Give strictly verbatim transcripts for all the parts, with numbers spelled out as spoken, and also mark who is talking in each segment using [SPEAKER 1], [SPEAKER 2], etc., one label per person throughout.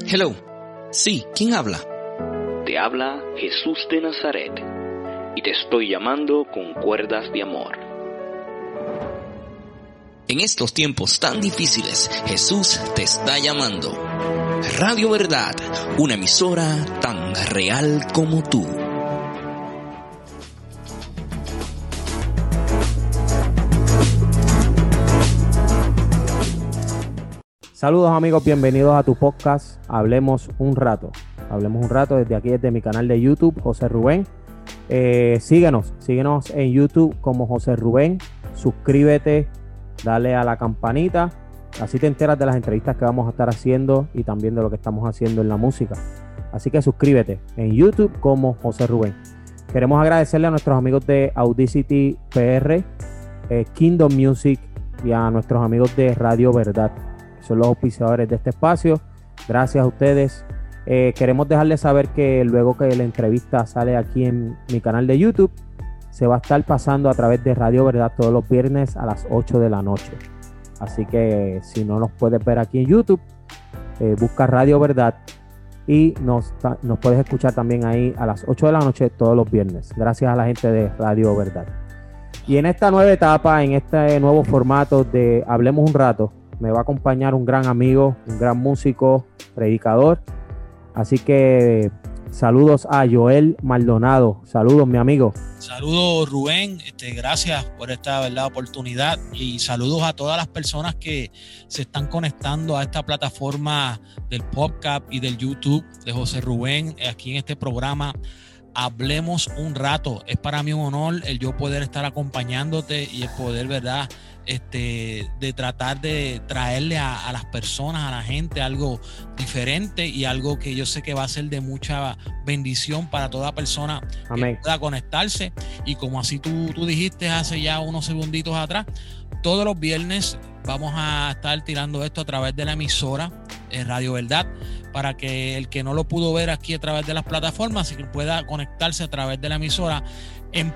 [SPEAKER 1] Hello. Sí, ¿quién habla?
[SPEAKER 2] Te habla Jesús de Nazaret y te estoy llamando con cuerdas de amor.
[SPEAKER 1] En estos tiempos tan difíciles, Jesús te está llamando. Radio Verdad, una emisora tan real como tú.
[SPEAKER 3] Saludos amigos, bienvenidos a tu podcast Hablemos un Rato. Hablemos un Rato desde aquí, desde mi canal de YouTube, José Rubén. Eh, síguenos, síguenos en YouTube como José Rubén. Suscríbete, dale a la campanita. Así te enteras de las entrevistas que vamos a estar haciendo y también de lo que estamos haciendo en la música. Así que suscríbete en YouTube como José Rubén. Queremos agradecerle a nuestros amigos de Audacity P R, eh, Kingdom Music y a nuestros amigos de Radio Verdad. Son los auspiciadores de este espacio. Gracias a ustedes. Eh, queremos dejarles saber que luego que la entrevista sale aquí en mi canal de YouTube, se va a estar pasando a través de Radio Verdad todos los viernes a las ocho de la noche. Así que si no nos puedes ver aquí en YouTube, eh, busca Radio Verdad y nos, nos puedes escuchar también ahí a las ocho de la noche todos los viernes. Gracias a la gente de Radio Verdad. Y en esta nueva etapa, en este nuevo formato de Hablemos un Rato, me va a acompañar un gran amigo, un gran músico, predicador. Así que saludos a Joel Maldonado. Saludos, mi amigo.
[SPEAKER 4] Saludos, Rubén. Este, gracias por esta verdad, oportunidad. Y saludos a todas las personas que se están conectando a esta plataforma del podcast y del YouTube de José Rubén, aquí en este programa Hablemos un Rato. Es para mí un honor el yo poder estar acompañándote y el poder, ¿verdad?, Este, de tratar de traerle a, a las personas, a la gente, algo diferente y algo que yo sé que va a ser de mucha bendición para toda persona. Amén. Que pueda conectarse. Y como así tú, tú dijiste hace ya unos segunditos atrás, todos los viernes vamos a estar tirando esto a través de la emisora eh, Radio Verdad, para que el que no lo pudo ver aquí a través de las plataformas, que pueda conectarse a través de la emisora en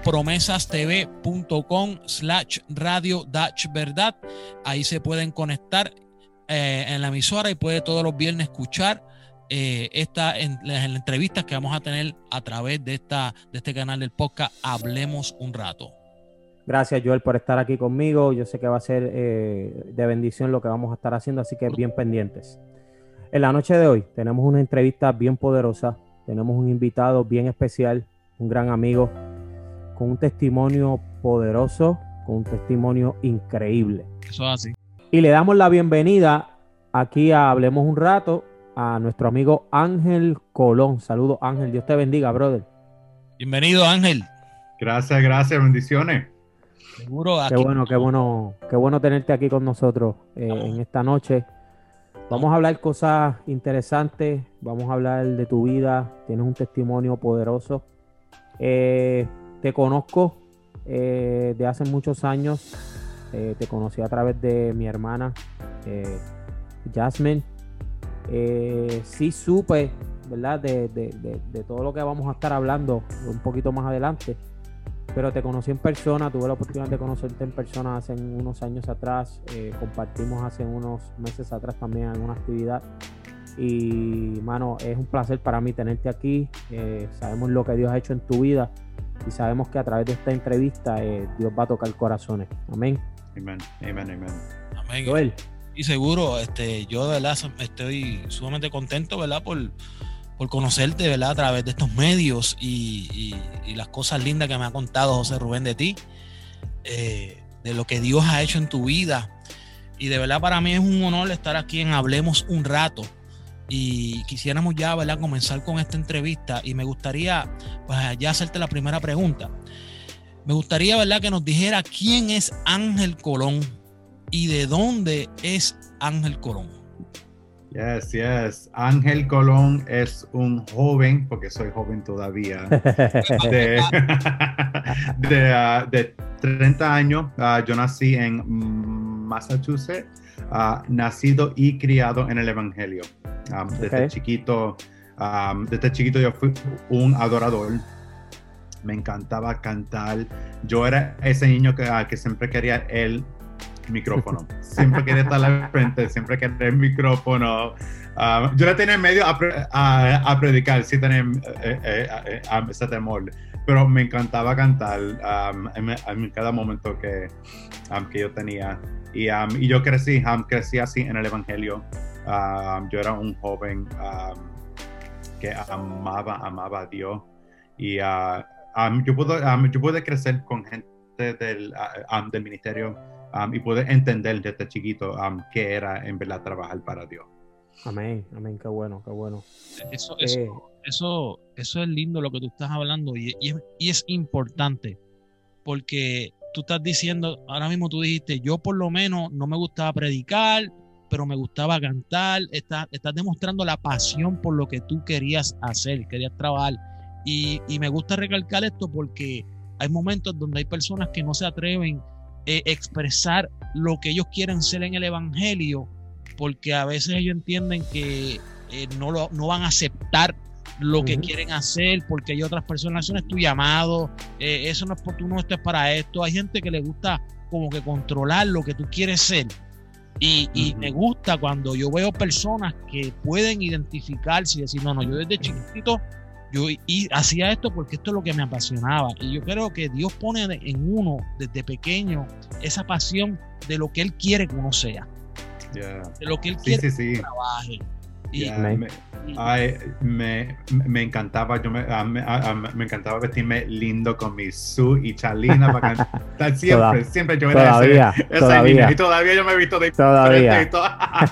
[SPEAKER 4] promesastv.com slash radio dash verdad. Ahí se pueden conectar eh, en la emisora y puede todos los viernes escuchar eh, esta en, en las entrevistas que vamos a tener a través de esta de este canal del podcast Hablemos un Rato.
[SPEAKER 3] Gracias, Joel, por estar aquí conmigo. Yo sé que va a ser eh, de bendición lo que vamos a estar haciendo, así que bien pendientes. En la noche de hoy tenemos una entrevista bien poderosa. Tenemos un invitado bien especial, un gran amigo, con un testimonio poderoso, con un testimonio increíble.
[SPEAKER 4] Eso es así.
[SPEAKER 3] Y le damos la bienvenida aquí a Hablemos un Rato a nuestro amigo Ángel Colón. Saludos, Ángel. Dios te bendiga, brother.
[SPEAKER 4] Bienvenido, Ángel.
[SPEAKER 5] Gracias, gracias. Bendiciones.
[SPEAKER 4] Seguro. Aquí.
[SPEAKER 3] Qué bueno, qué bueno, qué bueno tenerte aquí con nosotros eh, en esta noche. Vamos a hablar cosas interesantes. Vamos a hablar de tu vida. Tienes un testimonio poderoso. Eh... Te conozco eh, de hace muchos años. Eh, te conocí a través de mi hermana eh, Jasmine. Eh, sí supe, ¿verdad? De, de, de, de todo lo que vamos a estar hablando un poquito más adelante. Pero te conocí en persona. Tuve la oportunidad de conocerte en persona hace unos años atrás. Eh, compartimos hace unos meses atrás también alguna actividad. Y, mano, es un placer para mí tenerte aquí. Eh, sabemos lo que Dios ha hecho en tu vida. Y sabemos que a través de esta entrevista eh, Dios va a tocar corazones. Amén.
[SPEAKER 5] Amén, amén, amén.
[SPEAKER 4] Amén.
[SPEAKER 3] Joel.
[SPEAKER 4] Y seguro, este, yo de verdad estoy sumamente contento, ¿verdad? Por, por conocerte, ¿verdad? A través de estos medios y, y, y las cosas lindas que me ha contado José Rubén de ti, eh, de lo que Dios ha hecho en tu vida. Y de verdad para mí es un honor estar aquí en Hablemos un Rato. Y quisiéramos ya, ¿verdad?, comenzar con esta entrevista y me gustaría, pues, ya hacerte la primera pregunta. Me gustaría, ¿verdad?, que nos dijera quién es Ángel Colón y de dónde es Ángel Colón.
[SPEAKER 5] Yes, yes. Ángel Colón es un joven, porque soy joven todavía, de, de, uh, de treinta años. Uh, yo nací en Massachusetts, uh, nacido y criado en el Evangelio. Um, desde okay. chiquito, um, desde chiquito yo fui un adorador. Me encantaba cantar. Yo era ese niño que, uh, que siempre quería el micrófono. Siempre quería estar al frente, siempre quería el micrófono. Um, yo le tenía medio a, a, a predicar, sí tenía eh, eh, eh, ese temor, pero me encantaba cantar um, en, en cada momento que, um, que yo tenía. Y, um, y yo crecí, um, crecí así en el Evangelio. Um, yo era un joven um, que amaba, amaba a Dios. Y uh, um, yo, pude, um, yo pude crecer con gente del, uh, um, del ministerio um, y pude entender desde chiquito um, qué era en verdad trabajar para Dios.
[SPEAKER 3] Amén, amén, qué bueno, qué bueno.
[SPEAKER 4] Eso, eso,
[SPEAKER 3] Eh,
[SPEAKER 4] eso, eso es lindo lo que tú estás hablando y, y, y es importante porque tú estás diciendo, ahora mismo tú dijiste, yo por lo menos no me gustaba predicar, pero me gustaba cantar. Estás, estás demostrando la pasión por lo que tú querías hacer, querías trabajar. Y, y me gusta recalcar esto porque hay momentos donde hay personas que no se atreven a eh, expresar lo que ellos quieren ser en el evangelio, porque a veces ellos entienden que eh, no, lo, no van a aceptar lo que uh-huh. quieren hacer, porque hay otras personas, eso no es tu llamado, eh, eso no es por tú no estás para esto. Hay gente que le gusta como que controlar lo que tú quieres ser. Y, y uh-huh. me gusta cuando yo veo personas que pueden identificarse y decir, no, no, yo desde chiquitito yo y hacía esto porque esto es lo que me apasionaba. Y yo creo que Dios pone en uno desde pequeño esa pasión de lo que Él quiere que uno sea.
[SPEAKER 5] Yeah.
[SPEAKER 4] De lo que Él
[SPEAKER 5] sí,
[SPEAKER 4] quiere
[SPEAKER 5] sí,
[SPEAKER 4] que
[SPEAKER 5] sí.
[SPEAKER 4] trabaje. Y,
[SPEAKER 5] Yeah, me, ay, me, me encantaba, yo me, a, me, a, me encantaba vestirme lindo con mi suit y chalina para cantar siempre, Toda, siempre yo era
[SPEAKER 3] todavía,
[SPEAKER 5] ese, esa
[SPEAKER 3] todavía.
[SPEAKER 5] niña y todavía yo me he visto de
[SPEAKER 3] todavía.
[SPEAKER 5] Y todo.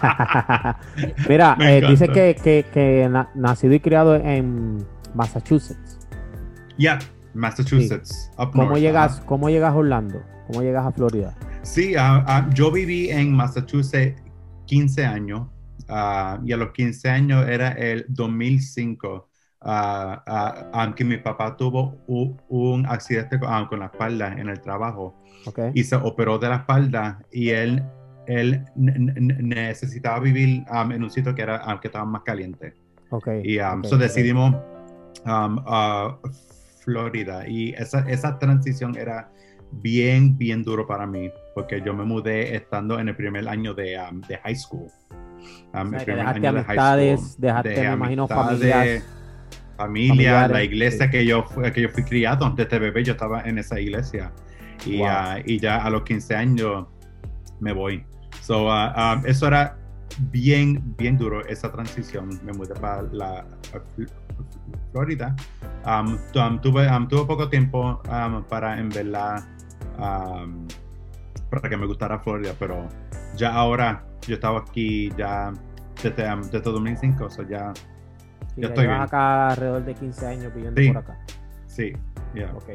[SPEAKER 3] Mira, eh, dice que, que, que na, nacido y criado en Massachusetts.
[SPEAKER 5] Yeah, Massachusetts.
[SPEAKER 3] Sí.
[SPEAKER 5] Up
[SPEAKER 3] ¿Cómo
[SPEAKER 5] north,
[SPEAKER 3] llegas,
[SPEAKER 5] uh-huh.
[SPEAKER 3] ¿Cómo llegas a Orlando? ¿Cómo llegas a Florida?
[SPEAKER 5] Sí, uh, uh, yo viví en Massachusetts quince años. Uh, y a los quince años era el dos mil cinco, uh, uh, aunque mi papá tuvo un, un accidente uh, con la espalda en el trabajo.
[SPEAKER 3] Okay.
[SPEAKER 5] Y se operó de la espalda y él, él n- n- necesitaba vivir um, en un sitio que, era, um, que estaba más caliente.
[SPEAKER 3] Okay.
[SPEAKER 5] Y um,
[SPEAKER 3] okay.
[SPEAKER 5] so decidimos um, uh, Florida, y esa, esa transición era bien, bien duro para mí, porque yo me mudé estando en el primer año de, um, de high school. Um,
[SPEAKER 3] o sea,
[SPEAKER 5] el primer
[SPEAKER 3] dejaste
[SPEAKER 5] año
[SPEAKER 3] amistades,
[SPEAKER 5] de high school.
[SPEAKER 3] dejaste,
[SPEAKER 5] Dejé
[SPEAKER 3] me imagino,
[SPEAKER 5] amistades,
[SPEAKER 3] familias.
[SPEAKER 5] Familia,
[SPEAKER 3] familiares,
[SPEAKER 5] la iglesia
[SPEAKER 3] sí.
[SPEAKER 5] que, yo fui, que yo fui criado desde bebé, yo estaba en esa iglesia. Y,
[SPEAKER 3] Wow.
[SPEAKER 5] uh, y ya a los quince años me voy. So, uh, um, eso era bien, bien duro, esa transición. Me mudé para la uh, Florida. Um, um, tuve, um, tuve poco tiempo um, para en verdad, um, para que me gustara Florida, pero ya ahora yo estaba aquí ya desde, um, desde dos mil cinco, o so ya,
[SPEAKER 3] Sí,
[SPEAKER 5] ya estoy bien.
[SPEAKER 3] acá alrededor de quince años viviendo
[SPEAKER 5] Sí.
[SPEAKER 3] por acá.
[SPEAKER 5] Sí, yeah.
[SPEAKER 3] Okay.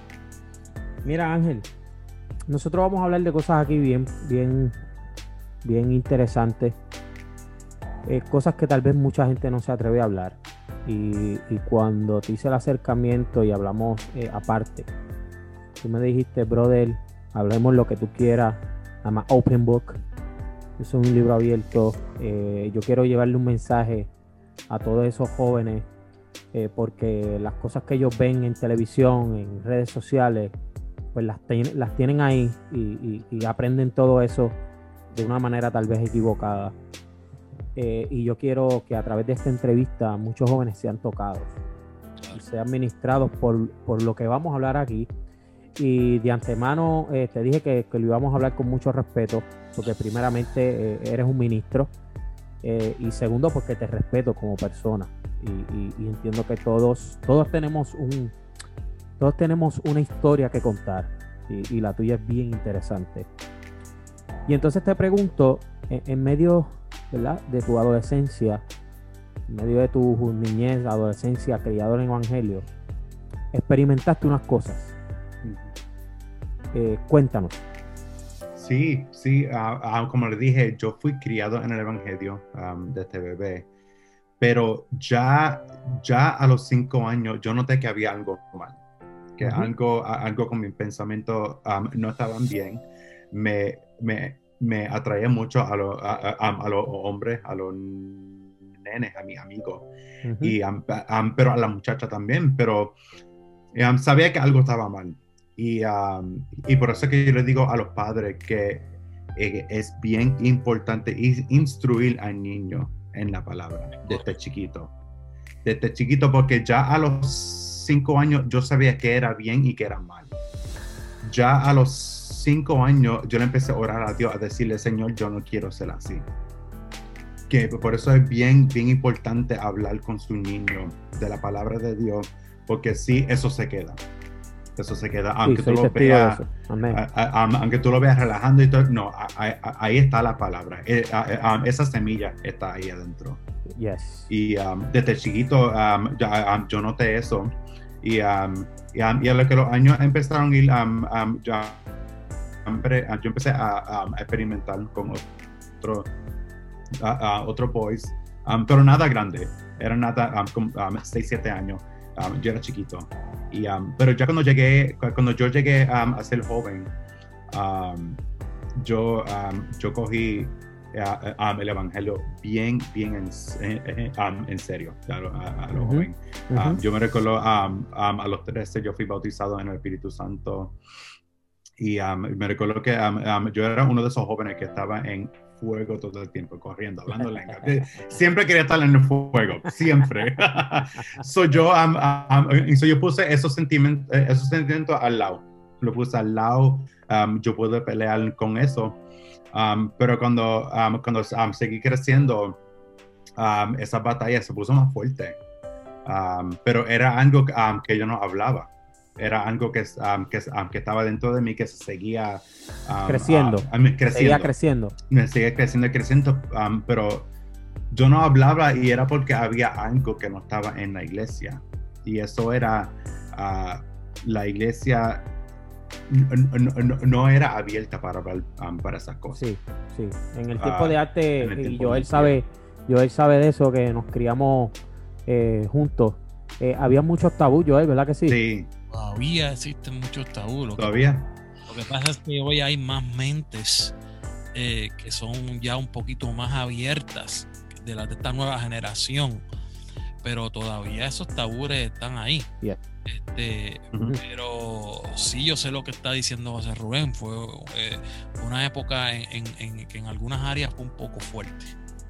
[SPEAKER 3] Mira, Ángel, nosotros vamos a hablar de cosas aquí bien, bien, bien interesantes. Eh, cosas que tal vez mucha gente no se atreve a hablar. Y, y cuando te hice el acercamiento y hablamos eh, aparte, tú me dijiste, brother, hablemos lo que tú quieras. I'm an open book. Yo soy un libro abierto. Eh, yo quiero llevarle un mensaje a todos esos jóvenes, eh, porque las cosas que ellos ven en televisión, en redes sociales, pues las, ten, las tienen ahí y, y, y aprenden todo eso de una manera tal vez equivocada. Eh, y yo quiero que a través de esta entrevista muchos jóvenes sean tocados y sean ministrados por, por lo que vamos a hablar aquí. Y de antemano eh, te dije que, que lo íbamos a hablar con mucho respeto, porque primeramente eh, eres un ministro, eh, y segundo porque te respeto como persona, y, y, y entiendo que todos todos tenemos un todos tenemos una historia que contar, y, y la tuya es bien interesante. Y entonces te pregunto, en, en medio, ¿verdad?, de tu adolescencia, en medio de tu niñez, adolescencia, criado en el evangelio, experimentaste unas cosas. Eh, cuéntanos.
[SPEAKER 5] Sí, sí, uh, uh, como le dije, yo fui criado en el evangelio um, desde bebé, pero ya, ya a los cinco años yo noté que había algo mal, que uh-huh. algo, algo con mis pensamientos um, no estaban bien. Me, me, me atraía mucho a, lo, a, a, a los hombres, a los nenes, a mis amigos, uh-huh. y, um, um, pero a la muchacha también, pero um, sabía que algo estaba mal. Y, um, y por eso que yo les digo a los padres que eh, es bien importante instruir al niño en la palabra desde chiquito. Desde chiquito, porque ya a los cinco años yo sabía qué era bien y qué era mal. Ya a los cinco años yo le empecé a orar a Dios, a decirle, Señor, yo no quiero ser así. Que por eso es bien, bien importante hablar con su niño de la palabra de Dios, porque sí, eso se queda. Eso se queda, aunque, sí, tú lo veas, a, a, a, aunque tú lo veas relajando y todo, no, a, a, ahí está la palabra, eh, a, a, esa semilla está ahí adentro.
[SPEAKER 3] Yes.
[SPEAKER 5] Y um, desde chiquito um, ya, um, yo noté eso, y, um, y, um, y a lo que los años empezaron a ir, um, um, ya, um, yo empecé a, um, a experimentar con otros uh, uh, otro boys, um, pero nada grande, era nada, um, con um, seis, siete años, um, yo era chiquito. Y, um, pero ya cuando llegué, cuando yo llegué um, a ser joven, um, yo, um, yo cogí uh, um, el evangelio bien, bien en, eh, um, en serio a, a, a lo uh-huh. joven. Um, uh-huh. Yo me recuerdo um, um, a los trece yo fui bautizado en el Espíritu Santo, y um, me recuerdo que um, um, yo era uno de esos jóvenes que estaba en fuego todo el tiempo, corriendo, hablando lengua. Siempre quería estar en el fuego, siempre. so, yo, um, um, so yo puse esos sentimientos, esos sentimientos al lado. Lo puse al lado, um, yo pude pelear con eso. Um, pero cuando, um, cuando um, seguí creciendo, um, esa batalla se puso más fuerte. Um, pero era algo um, que yo no hablaba. Era algo que, um, que, um, que estaba dentro de mí, que se seguía um,
[SPEAKER 3] creciendo.
[SPEAKER 5] Uh, um, creciendo.
[SPEAKER 3] Seguía creciendo.
[SPEAKER 5] Me seguía creciendo y creciendo, um, pero yo no hablaba, y era porque había algo que no estaba en la iglesia. Y eso era, uh, la iglesia no, no, no era abierta para hablar um, para esas cosas.
[SPEAKER 3] Sí, sí. En el tiempo uh, de arte, y Joel
[SPEAKER 5] de
[SPEAKER 3] sabe, Joel sabe de eso, que nos criamos eh, juntos. Eh, había muchos tabús, Joel, ¿verdad que sí?
[SPEAKER 5] Sí.
[SPEAKER 4] Todavía existen muchos tabús. Lo
[SPEAKER 5] ¿Todavía?
[SPEAKER 4] Que, lo que pasa es que hoy hay más mentes eh, que son ya un poquito más abiertas de, la, de esta nueva generación, pero todavía esos tabúes están ahí.
[SPEAKER 3] Yeah.
[SPEAKER 4] Este,
[SPEAKER 5] uh-huh.
[SPEAKER 4] Pero sí, yo sé lo que está diciendo José Rubén. Fue eh, una época en, en, en que en algunas áreas fue un poco fuerte.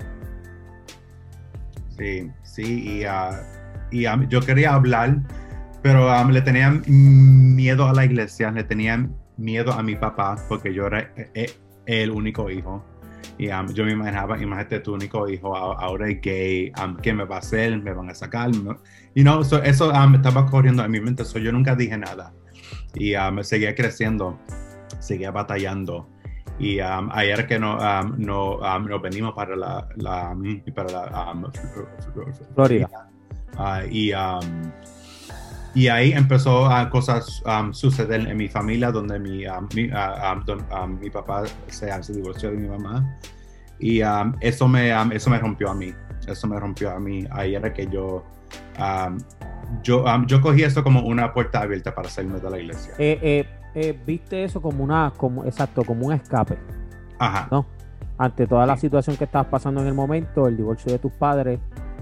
[SPEAKER 5] Sí, sí, y, uh, y um, yo quería hablar, pero um, le tenía miedo a la iglesia, le tenía miedo a mi papá, porque yo era eh, el único hijo. Y um, yo me imaginaba, imagínate tu único hijo, ahora es gay, um, ¿qué me va a hacer? ¿Me van a sacar? ¿No? You know, so eso um, estaba corriendo en mi mente, so yo nunca dije nada. Y um, seguía creciendo, seguía batallando. Y um, ayer que no, um, no, um, nos venimos para la, la, para la um,
[SPEAKER 3] Florida.
[SPEAKER 5] Uh, y... Um, Y ahí empezó a uh, cosas um, suceder en mi familia, donde mi, um, mi, uh, um, don, um, mi papá se, se divorció de mi mamá. Y um, eso, me, um, eso me rompió a mí. Eso me rompió a mí. Ahí era que yo, um, yo, um, yo cogí eso como una puerta abierta para salirme de la iglesia.
[SPEAKER 3] Eh, eh, eh, ¿Viste eso como una, como, exacto, como un escape?
[SPEAKER 5] Ajá.
[SPEAKER 3] ¿No? Ante toda la
[SPEAKER 5] sí.
[SPEAKER 3] situación que estabas pasando en el momento, el divorcio de tus padres,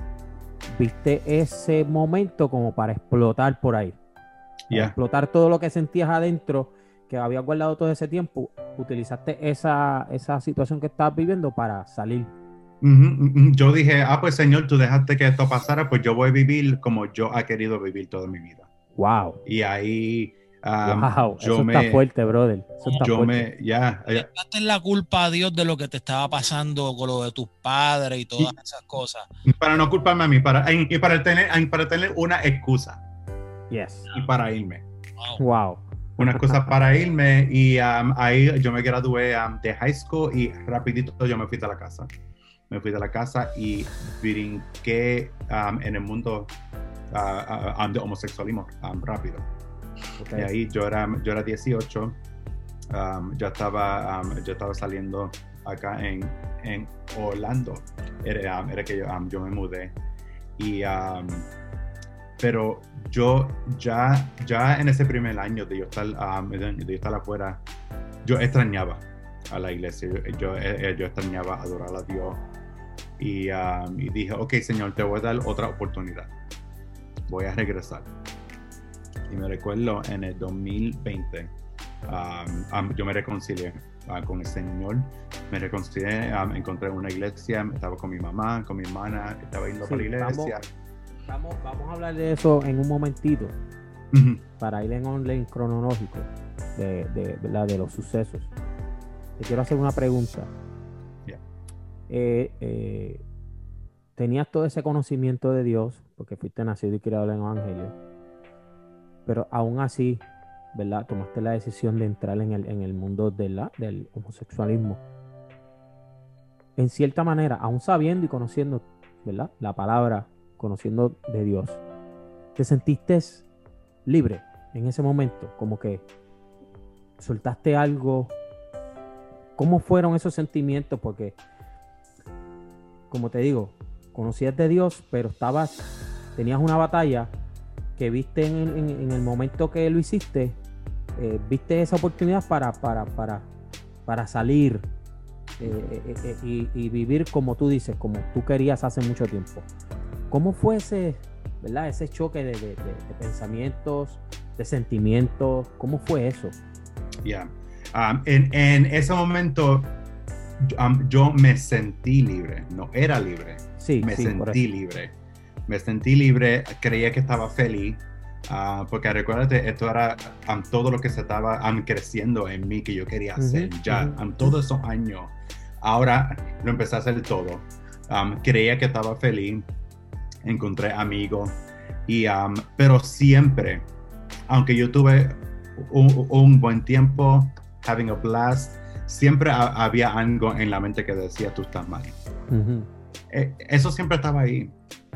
[SPEAKER 3] viste ese momento como para explotar por ahí,
[SPEAKER 5] yeah.
[SPEAKER 3] explotar todo lo que sentías adentro, que habías guardado todo ese tiempo. Utilizaste esa, esa situación que estabas viviendo para salir.
[SPEAKER 5] Uh-huh. Yo dije, ah, pues Señor, tú dejaste que esto pasara, pues yo voy a vivir como yo he querido vivir toda mi vida.
[SPEAKER 3] Wow.
[SPEAKER 5] Y ahí um,
[SPEAKER 3] wow,
[SPEAKER 5] yo
[SPEAKER 3] eso
[SPEAKER 5] me,
[SPEAKER 3] está fuerte, brother. Eso está
[SPEAKER 5] yo
[SPEAKER 3] fuerte.
[SPEAKER 5] me, ya. Yeah,
[SPEAKER 4] yeah. Daste la culpa a Dios de lo que te estaba pasando con lo de tus padres y todas y, esas cosas.
[SPEAKER 5] Para no culparme a mí, para, y para tener, para tener una excusa.
[SPEAKER 3] Yes.
[SPEAKER 5] Y para irme.
[SPEAKER 3] Wow. wow.
[SPEAKER 5] Una excusa para irme, y um, ahí yo me gradué um, de high school, y rapidito yo me fui de la casa. Me fui de la casa y brinqué um, en el mundo uh, uh, de homosexualismo um, rápido. Okay. Y ahí yo era, yo era dieciocho, um, yo, estaba, um, yo estaba saliendo acá en, en Orlando, era, um, era que yo, um, yo me mudé, y, um, pero yo ya, ya en ese primer año de yo estar, um, de yo estar afuera, yo extrañaba a la iglesia, yo, yo, yo extrañaba adorar a Dios, y, um, y dije, ok Señor, te voy a dar otra oportunidad, voy a regresar. Y me recuerdo en el dos mil veinte, um, um, yo me reconcilié uh, con el Señor. Me reconcilié, uh, encontré una iglesia, estaba con mi mamá, con mi hermana, estaba yendo
[SPEAKER 3] Sí,
[SPEAKER 5] para la iglesia.
[SPEAKER 3] Vamos, vamos, vamos a hablar de eso en un momentito,
[SPEAKER 5] Uh-huh.
[SPEAKER 3] para ir en orden cronológico de, de, ¿verdad? de los sucesos. Te quiero hacer una pregunta.
[SPEAKER 5] Yeah.
[SPEAKER 3] Eh, eh, tenías todo ese conocimiento de Dios, porque fuiste nacido y criado en el Evangelio, pero aún así, ¿verdad? Tomaste la decisión de entrar en el, en el mundo de la, del homosexualismo. En cierta manera, aún sabiendo y conociendo, ¿verdad? La palabra, conociendo de Dios, ¿te sentiste libre en ese momento? Como que soltaste algo. ¿Cómo fueron esos sentimientos? Porque, como te digo, conocías de Dios, pero estabas, tenías una batalla que viste en, en, en el momento que lo hiciste, eh, viste esa oportunidad para, para, para, para salir eh, eh, eh, y, y vivir como tú dices, como tú querías hace mucho tiempo. ¿Cómo fue ese, ¿verdad? ese choque de, de, de, de pensamientos, de sentimientos? ¿Cómo fue eso?
[SPEAKER 5] Yeah. Um, en, en ese momento um, yo me sentí libre, no era libre,
[SPEAKER 3] Sí,
[SPEAKER 5] me
[SPEAKER 3] sí,
[SPEAKER 5] sentí libre, me sentí libre, creía que estaba feliz, uh, porque recuérdate, esto era um, todo lo que se estaba um, creciendo en mí que yo quería hacer,
[SPEAKER 3] uh-huh,
[SPEAKER 5] ya,
[SPEAKER 3] uh-huh.
[SPEAKER 5] um, todos esos años, ahora lo empecé a hacer todo, um, creía que estaba feliz, encontré amigos, y, um, pero siempre, aunque yo tuve un, un buen tiempo, having a blast, siempre ha, había algo en la mente que decía tú estás mal.
[SPEAKER 3] Uh-huh.
[SPEAKER 5] Eh, eso siempre estaba ahí,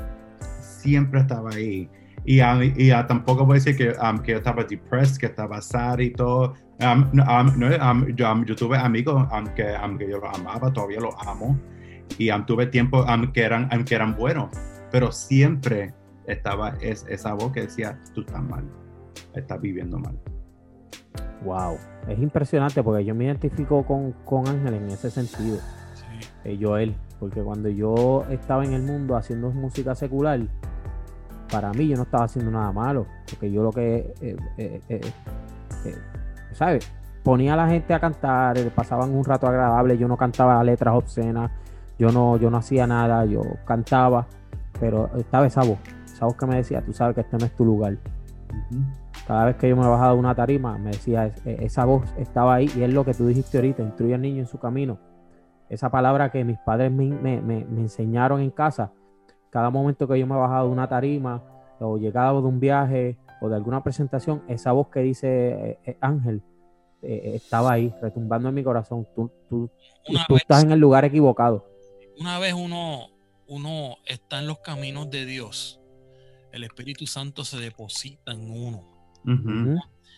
[SPEAKER 5] siempre estaba ahí. Y, um, y uh, tampoco voy a decir que, um, que yo estaba depressed, que estaba sad y todo. Um, no, um, no, um, yo, um, yo tuve amigos um, que, um, que yo los amaba, todavía los amo. Y um, tuve tiempos um, que, eran, um, que eran buenos, pero siempre estaba es, esa voz que decía tú estás mal, estás viviendo mal.
[SPEAKER 3] Wow, es impresionante porque yo me identifico con, con Ángel en ese sentido,
[SPEAKER 4] Sí.
[SPEAKER 3] eh, Joel, porque cuando yo estaba en el mundo haciendo música secular, para mí yo no estaba haciendo nada malo, porque yo lo que, eh, eh, eh, eh, ¿sabes? Ponía a la gente a cantar, eh, pasaban un rato agradable, yo no cantaba letras obscenas, yo no, yo no hacía nada, yo cantaba, pero estaba esa voz, esa voz que me decía, tú sabes que este no es tu lugar.
[SPEAKER 5] Uh-huh.
[SPEAKER 3] Cada vez que yo me bajaba de una tarima, me decía, esa voz estaba ahí, y es lo que tú dijiste ahorita, instruye al niño en su camino. Esa palabra que mis padres me, me, me, me enseñaron en casa, cada momento que yo me bajaba de una tarima, o llegaba de un viaje, o de alguna presentación, esa voz que dice eh, eh, Ángel, eh, estaba ahí, retumbando en mi corazón. Tú, tú, tú
[SPEAKER 4] vez,
[SPEAKER 3] estás en el lugar equivocado.
[SPEAKER 4] Una vez uno, uno está en los caminos de Dios, el Espíritu Santo se deposita en uno.
[SPEAKER 5] Uh-huh.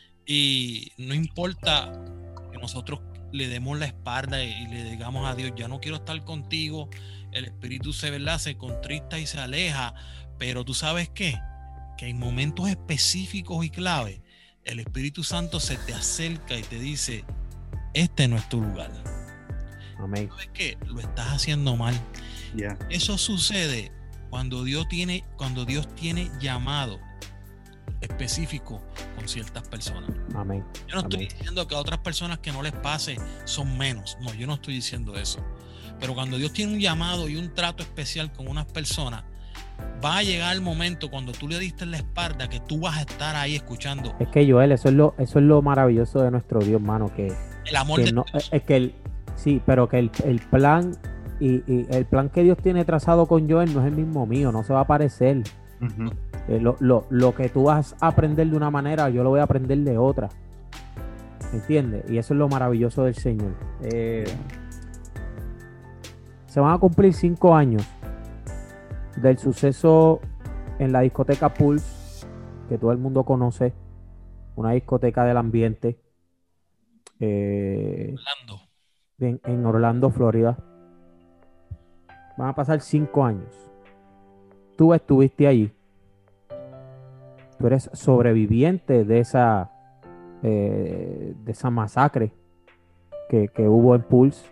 [SPEAKER 4] Y no importa que nosotros le demos la espalda y le digamos a Dios, ya no quiero estar contigo, el espíritu se, ¿verdad? se contrista y se aleja, pero tú sabes qué, que en momentos específicos y clave el Espíritu Santo se te acerca y te dice, este no es tu lugar.
[SPEAKER 3] Amén.
[SPEAKER 4] ¿Sabes qué? Lo estás haciendo mal.
[SPEAKER 5] Yeah.
[SPEAKER 4] Eso sucede cuando Dios tiene, cuando Dios tiene llamado específico con ciertas personas.
[SPEAKER 3] Amén.
[SPEAKER 4] Yo no estoy
[SPEAKER 3] Amén.
[SPEAKER 4] diciendo que a otras personas que no les pase son menos. No, yo no estoy diciendo eso. Pero cuando Dios tiene un llamado y un trato especial con unas personas, va a llegar el momento cuando tú le diste la espalda que tú vas a estar ahí escuchando.
[SPEAKER 3] Es que Joel, eso es lo, eso es lo maravilloso de nuestro Dios, hermano, que,
[SPEAKER 4] El amor
[SPEAKER 3] que
[SPEAKER 4] de
[SPEAKER 3] no,
[SPEAKER 4] Dios.
[SPEAKER 3] es que el, sí, pero que el, el plan y, y el plan que Dios tiene trazado con Joel no es el mismo mío, no se va a parecer.
[SPEAKER 5] Uh-huh.
[SPEAKER 3] Eh, lo, lo, lo que tú vas a aprender de una manera, yo lo voy a aprender de otra. ¿Entiendes? Y eso es lo maravilloso del Señor. Eh, se van a cumplir cinco años del suceso en la discoteca Pulse, que todo el mundo conoce, una discoteca del ambiente, eh,
[SPEAKER 4] Orlando.
[SPEAKER 3] en, en Orlando, Florida. Van a pasar cinco años. Tú estuviste allí. Tú eres sobreviviente de esa, eh, de esa masacre que, que hubo en Pulse.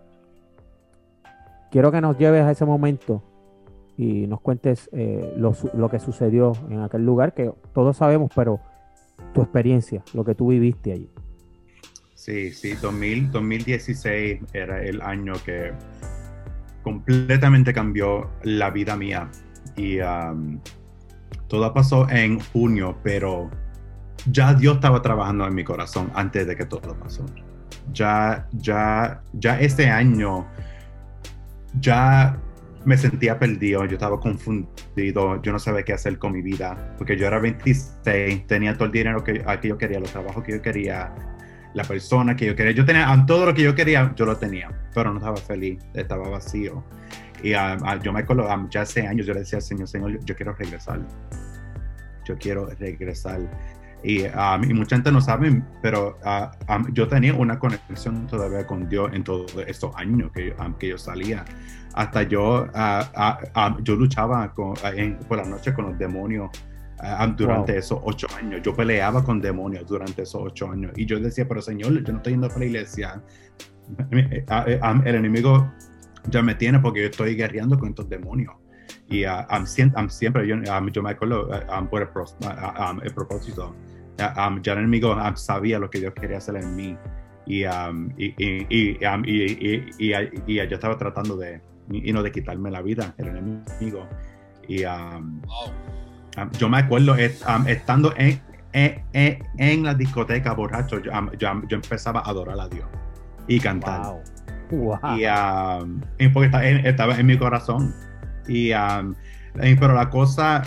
[SPEAKER 3] Quiero que nos lleves a ese momento y nos cuentes eh, lo, lo que sucedió en aquel lugar, que todos sabemos, pero tu experiencia, lo que tú viviste allí.
[SPEAKER 5] sí, sí, dos mil, dos mil dieciséis era el año que completamente cambió la vida mía. Y um, todo pasó en junio, pero ya Dios estaba trabajando en mi corazón antes de que todo pasó. Ya, ya, ya este año, ya me sentía perdido, yo estaba confundido, yo no sabía qué hacer con mi vida, porque yo era veintiséis, tenía todo el dinero que, que yo quería, los trabajos que yo quería, la persona que yo quería, yo tenía todo lo que yo quería, yo lo tenía, pero no estaba feliz, estaba vacío. Y uh, uh, yo me acuerdo, um, ya hace años yo le decía al Señor, Señor, yo, yo quiero regresar, yo quiero regresar. Y, um, y mucha gente no sabe, pero uh, um, yo tenía una conexión todavía con Dios en todos estos años que, um, que yo salía. Hasta yo, uh, uh, um, yo luchaba con, uh, en, por la noche con los demonios uh, um, durante wow. esos ocho años. Yo peleaba con demonios durante esos ocho años. Y yo decía, pero Señor, yo no estoy yendo a la iglesia. Uh, uh, um, el enemigo ya me tiene porque yo estoy guerreando con estos demonios. Y uh, um, siempre, um, siempre yo, um, yo me acuerdo uh, um, por el, pro, uh, um, el propósito. Uh, um, ya el enemigo um, sabía lo que Dios quería hacer en mí. Y, um, y, y, y, um, y, y, y, y, y yo estaba tratando de, y no de quitarme la vida, el enemigo. Y um,
[SPEAKER 4] wow.
[SPEAKER 5] um, yo me acuerdo um, estando en, en, en, en la discoteca borracho, yo, um, yo, yo empezaba a adorar a Dios y cantar.
[SPEAKER 3] Wow. Wow.
[SPEAKER 5] Y, um, y porque estaba en, estaba en mi corazón. Y, um, y, pero la cosa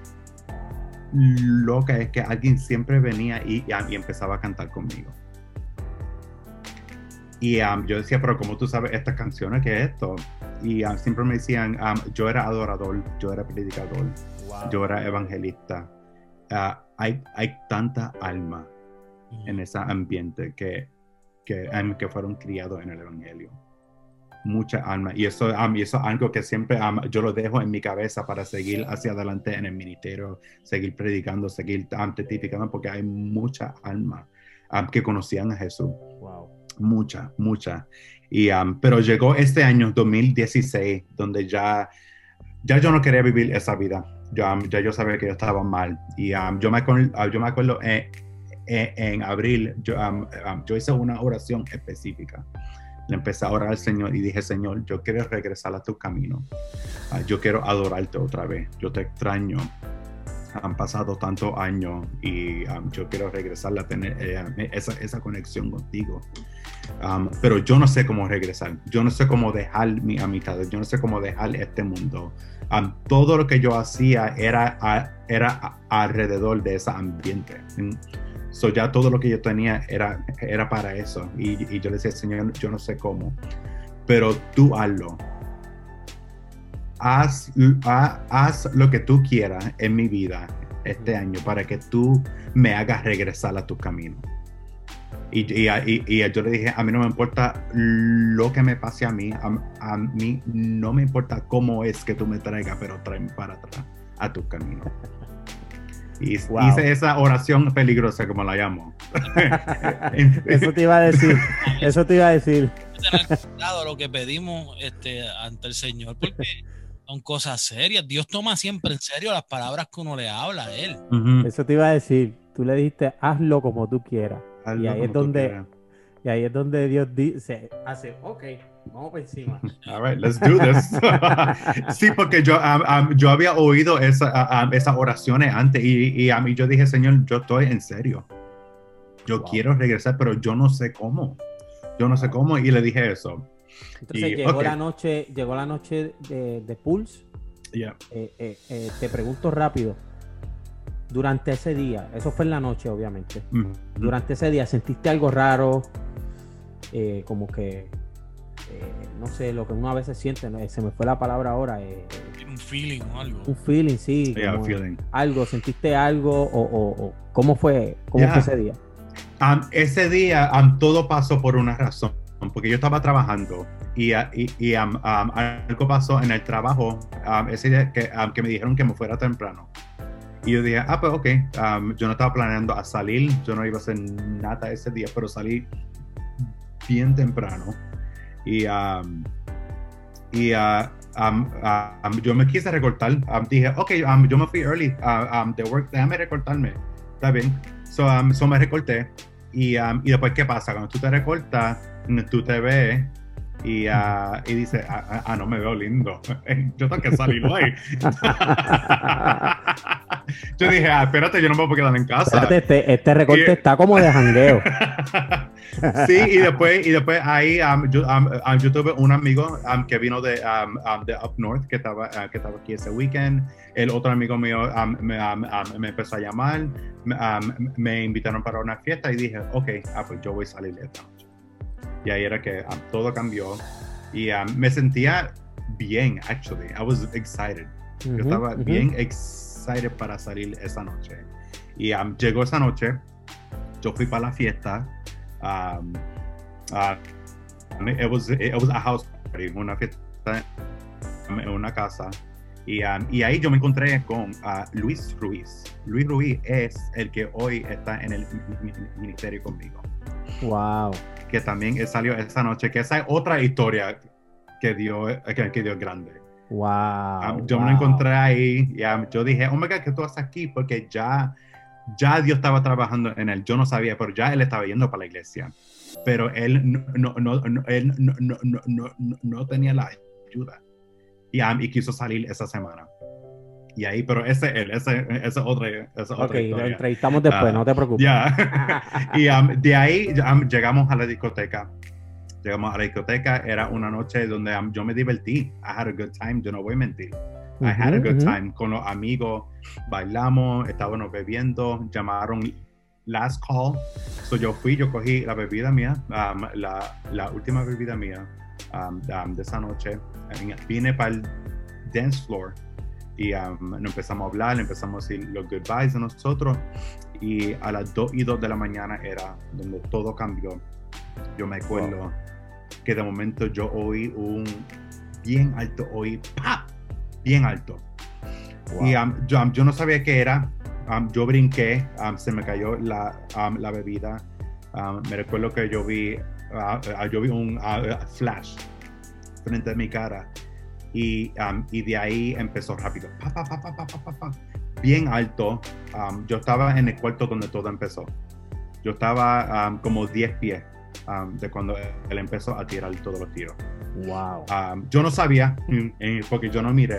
[SPEAKER 5] loca es que alguien siempre venía y, y, y empezaba a cantar conmigo. Y um, yo decía, pero ¿cómo tú sabes estas canciones? ¿Qué es esto? Y um, siempre me decían, um, yo era adorador, yo era predicador, wow. yo era evangelista. Uh, hay, hay tanta alma mm. en ese ambiente que, que, um, que fueron criados en el evangelio. Mucha alma. Y eso, um, y eso es algo que siempre um, yo lo dejo en mi cabeza para seguir hacia adelante en el ministerio, seguir predicando, seguir um, testificando, porque hay mucha alma um, que conocían a Jesús.
[SPEAKER 3] Wow.
[SPEAKER 5] Mucha, mucha. Y, um, pero llegó este año, dos mil dieciséis, donde ya, ya yo no quería vivir esa vida. Yo, um, ya yo sabía que yo estaba mal. Y um, yo, me acuerdo, yo me acuerdo en, en, en abril, yo, um, um, yo hice una oración específica. Le empecé a orar al Señor y dije, Señor, yo quiero regresar a tu camino. Uh, yo quiero adorarte otra vez. Yo te extraño. Han pasado tantos años y um, yo quiero regresar a tener eh, esa, esa conexión contigo. Um, pero yo no sé cómo regresar. Yo no sé cómo dejar mi amistad. Yo no sé cómo dejar este mundo. Um, todo lo que yo hacía era, a, era a, alrededor de ese ambiente. So ya todo lo que yo tenía era, era para eso. Y, y yo le decía, Señor, yo no sé cómo. Pero tú hazlo. Haz, haz, haz lo que tú quieras en mi vida este año para que tú me hagas regresar a tu camino. Y, y, y, y yo le dije, a mí no me importa lo que me pase a mí, a, a mí no me importa cómo es que tú me traigas, pero tráeme para atrás a tu camino. Y wow. hice esa oración peligrosa, como la llamo.
[SPEAKER 3] Eso te iba a decir, eso te iba a decir.
[SPEAKER 4] Tener cuidado lo que pedimos este, ante el Señor, porque son cosas serias. Dios toma siempre en serio las palabras que uno le habla a Él.
[SPEAKER 3] Uh-huh. Eso te iba a decir. Tú le dijiste, hazlo como tú quieras. Hazlo y ahí es donde, y ahí es donde Dios dice, hace, ok, vamos por encima.
[SPEAKER 5] All right, let's do this. Sí, porque yo, um, um, yo había oído esa, um, esas oraciones antes y, y a mí yo dije, Señor, yo estoy en serio. Yo wow. quiero regresar, pero yo no sé cómo. Yo no sé cómo y le dije eso.
[SPEAKER 3] Entonces y, llegó, okay. la noche, llegó la noche de, de Pulse.
[SPEAKER 5] Yeah.
[SPEAKER 3] Eh, eh, eh, te pregunto rápido. Durante ese día, eso fue en la noche obviamente, mm-hmm. durante ese día, ¿sentiste algo raro? Eh, como que, eh, no sé, lo que uno a veces siente, ¿no? Se me fue la palabra ahora. Eh,
[SPEAKER 4] un feeling o algo.
[SPEAKER 3] Un feeling, sí.
[SPEAKER 5] Yeah, feeling.
[SPEAKER 3] Algo, ¿sentiste algo? O, o, o ¿Cómo fue cómo yeah. fue ese día?
[SPEAKER 5] Um, ese día um, todo pasó por una razón, porque yo estaba trabajando y, y, y um, um, algo pasó en el trabajo um, ese día que, um, que me dijeron que me fuera temprano. Y yo dije, ah, pues ok, um, yo no estaba planeando a salir, yo no iba a hacer nada ese día, pero salí bien temprano. Y, um, y uh, um, um, yo me quise recortar, um, dije, ok, um, yo me fui early uh, um, de work, déjame recortarme, está bien. So, um, so me recorté y, um, y después, ¿qué pasa? Cuando tú te recortas, tú te ves y, uh, y dices, ah, ah, no me veo lindo. Yo tengo que salir hoy. Yo dije, ah, espérate, yo no me puedo quedar en casa.
[SPEAKER 3] Espérate, este, este recorte y, está como de jangueo.
[SPEAKER 5] Sí, y después, y después ahí um, yo, um, um, yo tuve un amigo um, que vino de, um, um, de Up North, que estaba, uh, que estaba aquí ese weekend. El otro amigo mío um, me, um, um, me empezó a llamar, um, me invitaron para una fiesta y dije, ok, ah, pues yo voy a salir esta noche. Y ahí era que um, todo cambió y um, me sentía bien, actually. I was excited. Uh-huh, yo estaba uh-huh. bien excited para salir esa noche. Y um, llegó esa noche, yo fui para la fiesta. Um, uh, it was it was a house party, una fiesta en una casa. Y, um, y ahí yo me encontré con uh, Luis Ruiz. Luis Ruiz es el que hoy está en el ministerio conmigo.
[SPEAKER 3] Wow.
[SPEAKER 5] Que también salió esa noche, que esa es otra historia que dio, que, que dio grande.
[SPEAKER 3] Wow.
[SPEAKER 5] Um, yo
[SPEAKER 3] wow.
[SPEAKER 5] me lo encontré ahí y um, yo dije, oh my God, ¿qué tú haces aquí? Porque ya, ya Dios estaba trabajando en él. Yo no sabía, pero ya él estaba yendo para la iglesia. Pero él no, no, no, no, él no, no, no, no, no, no tenía la ayuda. Y, um, y quiso salir esa semana. Y ahí, pero ese él, ese, ese otra, esa
[SPEAKER 3] otra
[SPEAKER 5] okay,
[SPEAKER 3] historia. Lo entrevistamos después, uh, no te preocupes.
[SPEAKER 5] Ya. Yeah. Y um, de ahí um, llegamos a la discoteca. Llegamos a la discoteca, era una noche donde um, yo me divertí. I had a good time, yo no voy a mentir. Uh-huh, I had a good uh-huh. time con los amigos, bailamos, estábamos bebiendo, llamaron last call. So yo fui, yo cogí la bebida mía, um, la, la última bebida mía um, um, de esa noche. Vine para el dance floor y um, nos empezamos a hablar, empezamos a decir los goodbyes de nosotros y a las dos y dos de la mañana era donde todo cambió. Yo me acuerdo wow. que de momento yo oí un bien alto, oí ¡pap! Bien alto. Wow. Y um, yo, um, yo no sabía qué era, um, yo brinqué, um, se me cayó la, um, la bebida. Um, me recuerdo que yo vi, uh, uh, yo vi un uh, flash frente a mi cara y, um, y de ahí empezó rápido, pa, pa, pa, pa, pa, pa, pa, bien alto. Um, yo estaba en el cuarto donde todo empezó. Yo estaba um, como diez pies um, de cuando él empezó a tirar todos los tiros.
[SPEAKER 3] Wow.
[SPEAKER 5] Um, yo no sabía, porque yo no miré,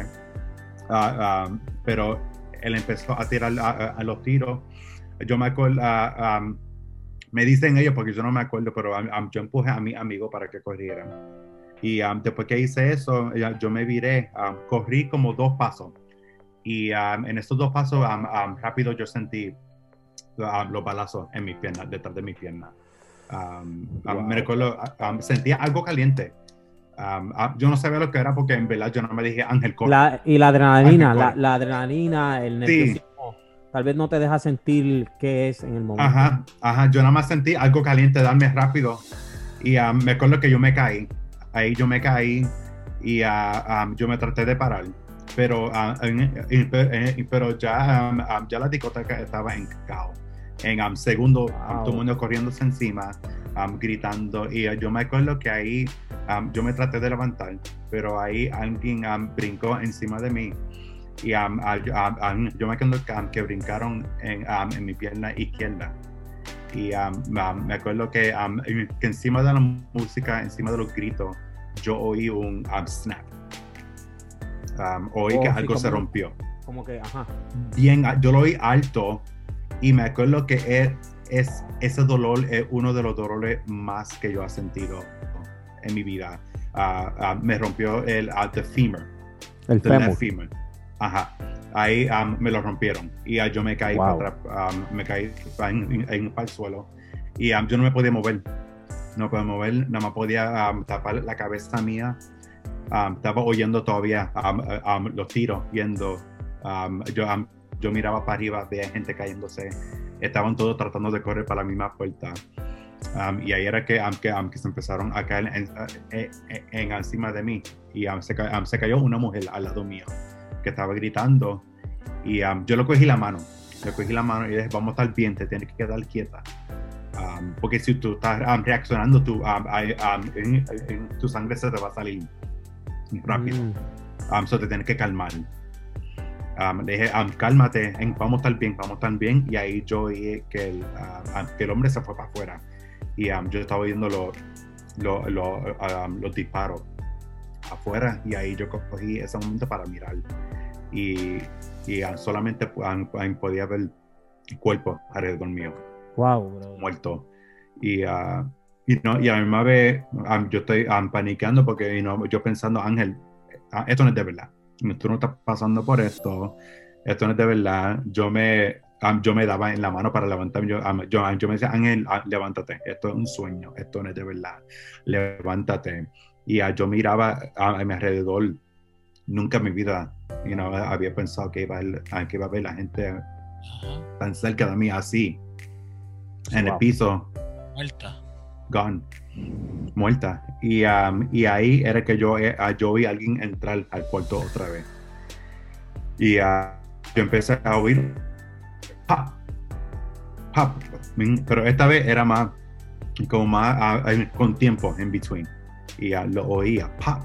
[SPEAKER 5] uh, um, pero él empezó a tirar a, a, a los tiros. Yo me acuerdo, uh, um, me dicen ellos, porque yo no me acuerdo, pero um, yo empujé a mi amigo para que corrieran. Y um, después que hice eso, yo me viré, um, corrí como dos pasos. Y um, en estos dos pasos, um, um, rápido yo sentí um, los balazos en mis piernas, detrás de mi pierna. Um, wow. um, me recuerdo, um, sentía algo caliente. Um, um, yo no sabía lo que era porque en verdad yo no me dije, Ángel, corre.
[SPEAKER 3] La, y la adrenalina, la, la adrenalina, el nerviosismo, sí. Tal vez no te deja sentir qué es en el momento.
[SPEAKER 5] Ajá, ajá, yo nada más sentí algo caliente, darme rápido. Y um, me acuerdo que yo me caí. Ahí yo me caí y uh, um, yo me traté de parar, pero, uh, en, en, en, pero ya, um, um, ya la discoteca estaba en caos. En un um, segundo, wow. um, todo el mundo corriéndose encima, um, gritando, y uh, yo me acuerdo que ahí um, yo me traté de levantar, pero ahí alguien um, brincó encima de mí, y um, uh, um, yo me acuerdo que, um, que brincaron en, um, en mi pierna izquierda. Y um, um, me acuerdo que, um, que encima de la música, encima de los gritos, yo oí un um, snap. Um, oí oh, que sí, algo como, se rompió.
[SPEAKER 3] Como que, ajá.
[SPEAKER 5] Bien, yo lo oí alto y me acuerdo que es, es, ese dolor es uno de los dolores más que yo he sentido en mi vida. Uh, uh, me rompió el uh, the femur.
[SPEAKER 3] El fémur.
[SPEAKER 5] femur. Ajá. Ahí um, me lo rompieron y uh, yo me caí wow. para atrás, um, me caí en, en, en el suelo y um, yo no me podía mover, no podía mover, nada más podía um, tapar la cabeza mía. Um, estaba oyendo todavía um, um, los tiros yendo. Um, yo, um, yo miraba para arriba, veía gente cayéndose, estaban todos tratando de correr para la misma puerta. Um, y ahí era que, um, que, um, que se empezaron a caer en, en, en, en encima de mí y um, se, um, se cayó una mujer al lado mío que estaba gritando y um, yo le cogí la mano, le cogí la mano y dije, vamos a estar bien, te tienes que quedar quieta, um, porque si tú estás um, reaccionando, tu, um, um, en, en, tu sangre se te va a salir rápido, mm. um, so te tienes que calmar. um, le dije, um, cálmate, vamos a estar bien, vamos a estar bien. Y ahí yo vi que el, uh, que el hombre se fue para afuera. Y um, yo estaba viendo los lo, lo, um, los disparos afuera. Y ahí yo cogí ese momento para mirar. Y, y um, solamente um, um, podía ver el cuerpo alrededor mío.
[SPEAKER 3] Wow, bro.
[SPEAKER 5] Muerto. Y, uh, y, no, y a la misma vez um, yo estoy um, paniqueando porque you know, yo pensando, Ángel, uh, esto no es de verdad. Tú no estás pasando por esto. Esto no es de verdad. Yo me, um, yo me daba en la mano para levantarme. Yo, um, yo, yo me decía, Ángel, uh, levántate. Esto es un sueño. Esto no es de verdad. Levántate. Y uh, yo miraba uh, a mi alrededor. Nunca en mi vida you know, había pensado que iba, a, uh, que iba a ver la gente uh-huh. tan cerca de mí así. En wow. el piso.
[SPEAKER 4] Muerta.
[SPEAKER 5] Gone. Muerta. Y, um, y ahí era que yo, uh, yo vi a alguien entrar al cuarto otra vez. Y uh, yo empecé a oír pop, pop. Pero esta vez era más, como más uh, con tiempo en between. Y uh, lo oía pop.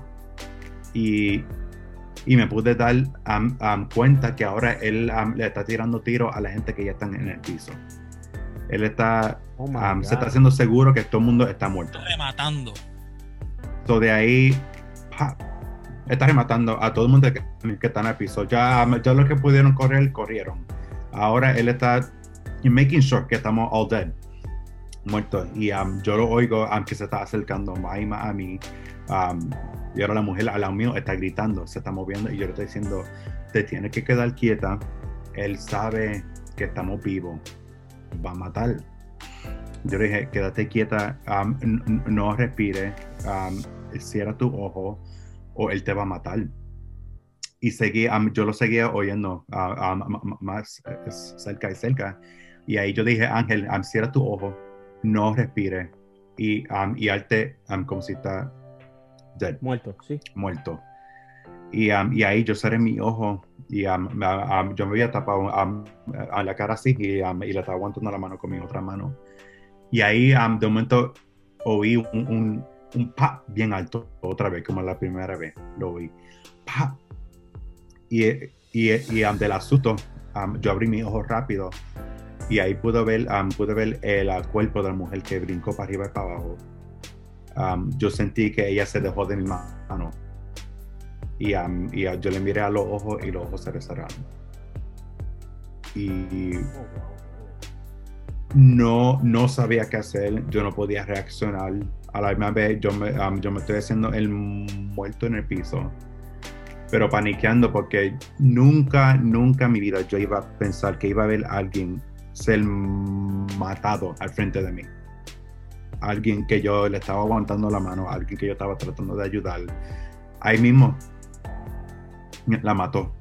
[SPEAKER 5] Y, y me pude dar um, um, cuenta que ahora él um, le está tirando tiros a la gente que ya están en el piso. Él está, oh um, se está haciendo seguro que todo el mundo está muerto.
[SPEAKER 4] Está rematando.
[SPEAKER 5] So de ahí, pa, está rematando a todo el mundo que, que está en el piso. Ya, ya los que pudieron correr, corrieron. Ahora él está making sure que estamos all dead, muertos. Y um, yo lo oigo, aunque um, se está acercando más y más a mí. Um, y ahora la mujer al lado mío está gritando, se está moviendo. Y yo le estoy diciendo, te tienes que quedar quieta. Él sabe que estamos vivos. Va a matar. Yo le dije, quédate quieta, um, n- no respire, um, cierra tu ojo o él te va a matar. Y seguí, um, yo lo seguía oyendo uh, um, más uh, cerca y cerca. Y ahí yo dije, Ángel, um, cierra tu ojo, no respire. Y, um, y él um, como si está dead.
[SPEAKER 3] Muerto, sí.
[SPEAKER 5] Muerto. Y, um, y ahí yo cerré mi ojo y um, um, yo me había tapado um, a la cara así y, um, y le estaba aguantando la mano con mi otra mano. Y ahí um, de momento oí un, un, un pop bien alto otra vez, como la primera vez lo oí. Pop. Y, y, y um, del asusto um, yo abrí mi ojo rápido y ahí pude ver, um, pude ver el, el cuerpo de la mujer que brincó para arriba y para abajo. Um, yo sentí que ella se dejó de mi mano. Y, um, y uh, yo le miré a los ojos y los ojos se le cerraron. Y no, no sabía qué hacer, yo no podía reaccionar. A la misma vez yo me, um, yo me estoy haciendo el muerto en el piso, pero paniqueando porque nunca, nunca en mi vida yo iba a pensar que iba a ver a alguien ser matado al frente de mí. Alguien que yo le estaba aguantando la mano, alguien que yo estaba tratando de ayudar. Ahí mismo la mató.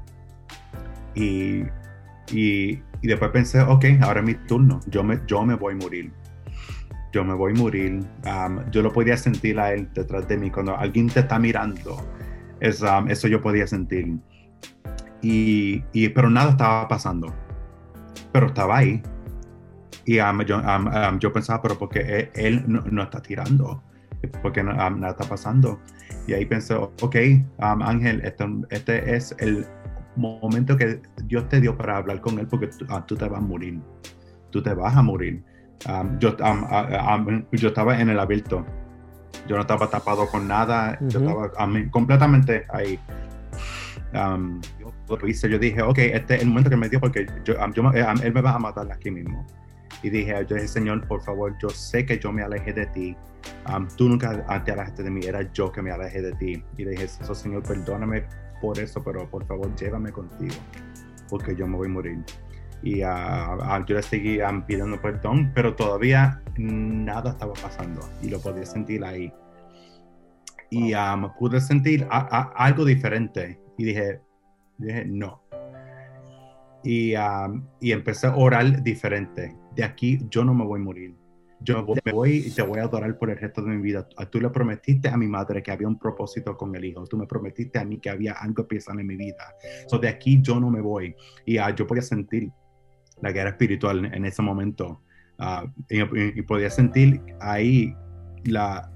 [SPEAKER 5] Y, y, y después pensé, ok, ahora es mi turno. Yo me, yo me voy a morir. Yo me voy a morir. Um, yo lo podía sentir a él detrás de mí. Cuando alguien te está mirando, es, um, eso yo podía sentir. Y, y, pero nada estaba pasando. Pero estaba ahí. Y um, yo, um, um, yo pensaba, pero ¿por qué él, él no, no está tirando? Porque no, um, nada está pasando. Y ahí pensé, ok, um, Ángel, este, este es el momento que Dios te dio para hablar con él porque tú, uh, tú te vas a morir. Tú te vas a morir. Um, yo, um, uh, um, yo estaba en el abierto. Yo no estaba tapado con nada. Uh-huh. Yo estaba um, completamente ahí. Um, yo lo hice. Yo dije, ok, este es el momento que me dio porque yo, um, yo, um, él me va a matar aquí mismo. Y dije, yo dije, Señor, por favor, yo sé que yo me alejé de ti. Um, tú nunca te alejaste de mí, era yo que me alejé de ti. Y le dije, eso, Señor, perdóname por eso, pero por favor, llévame contigo, porque yo me voy a morir. Y uh, uh, yo le seguí um, pidiendo perdón, pero todavía nada estaba pasando. Y lo podía sentir ahí. Y um, pude sentir a, a, algo diferente. Y dije, dije no. Y, um, y empecé a orar diferente. De aquí yo no me voy a morir. Yo me voy y te voy a adorar por el resto de mi vida. Tú le prometiste a mi madre que había un propósito con el hijo. Tú me prometiste a mí que había algo especial en mi vida. So, de aquí yo no me voy. Y uh, yo podía sentir la guerra espiritual en ese momento. Uh, y, y podía sentir ahí la,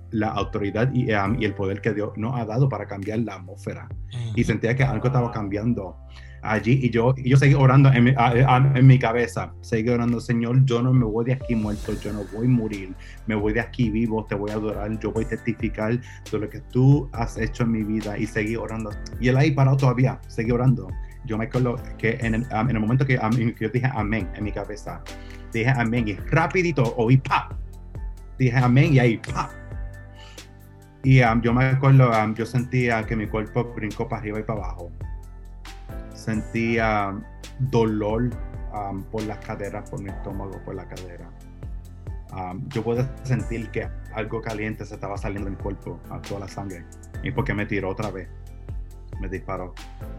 [SPEAKER 5] la autoridad y, um, y el poder que Dios nos ha dado para cambiar la atmósfera. Uh-huh. Y sentía que algo estaba cambiando allí, y yo, y yo seguí orando en mi, a, a, en mi cabeza, seguí orando: Señor, yo no me voy de aquí muerto, yo no voy a morir, me voy de aquí vivo, te voy a adorar, yo voy a testificar de lo que tú has hecho en mi vida. Y seguí orando, y él ahí parado todavía, seguí orando. Yo me acuerdo que en el, um, en el momento que, um, que yo dije amén en mi cabeza, dije amén, y rapidito oí ¡pap! Dije amén, y ahí ¡pap! Y um, yo me acuerdo, um, yo sentía que mi cuerpo brincó para arriba y para abajo. Sentía um, dolor um, por las caderas, por mi estómago, por la cadera. Um, yo puedo sentir que algo caliente se estaba saliendo de mi cuerpo, a toda la sangre. Y porque me tiró otra vez, me disparó.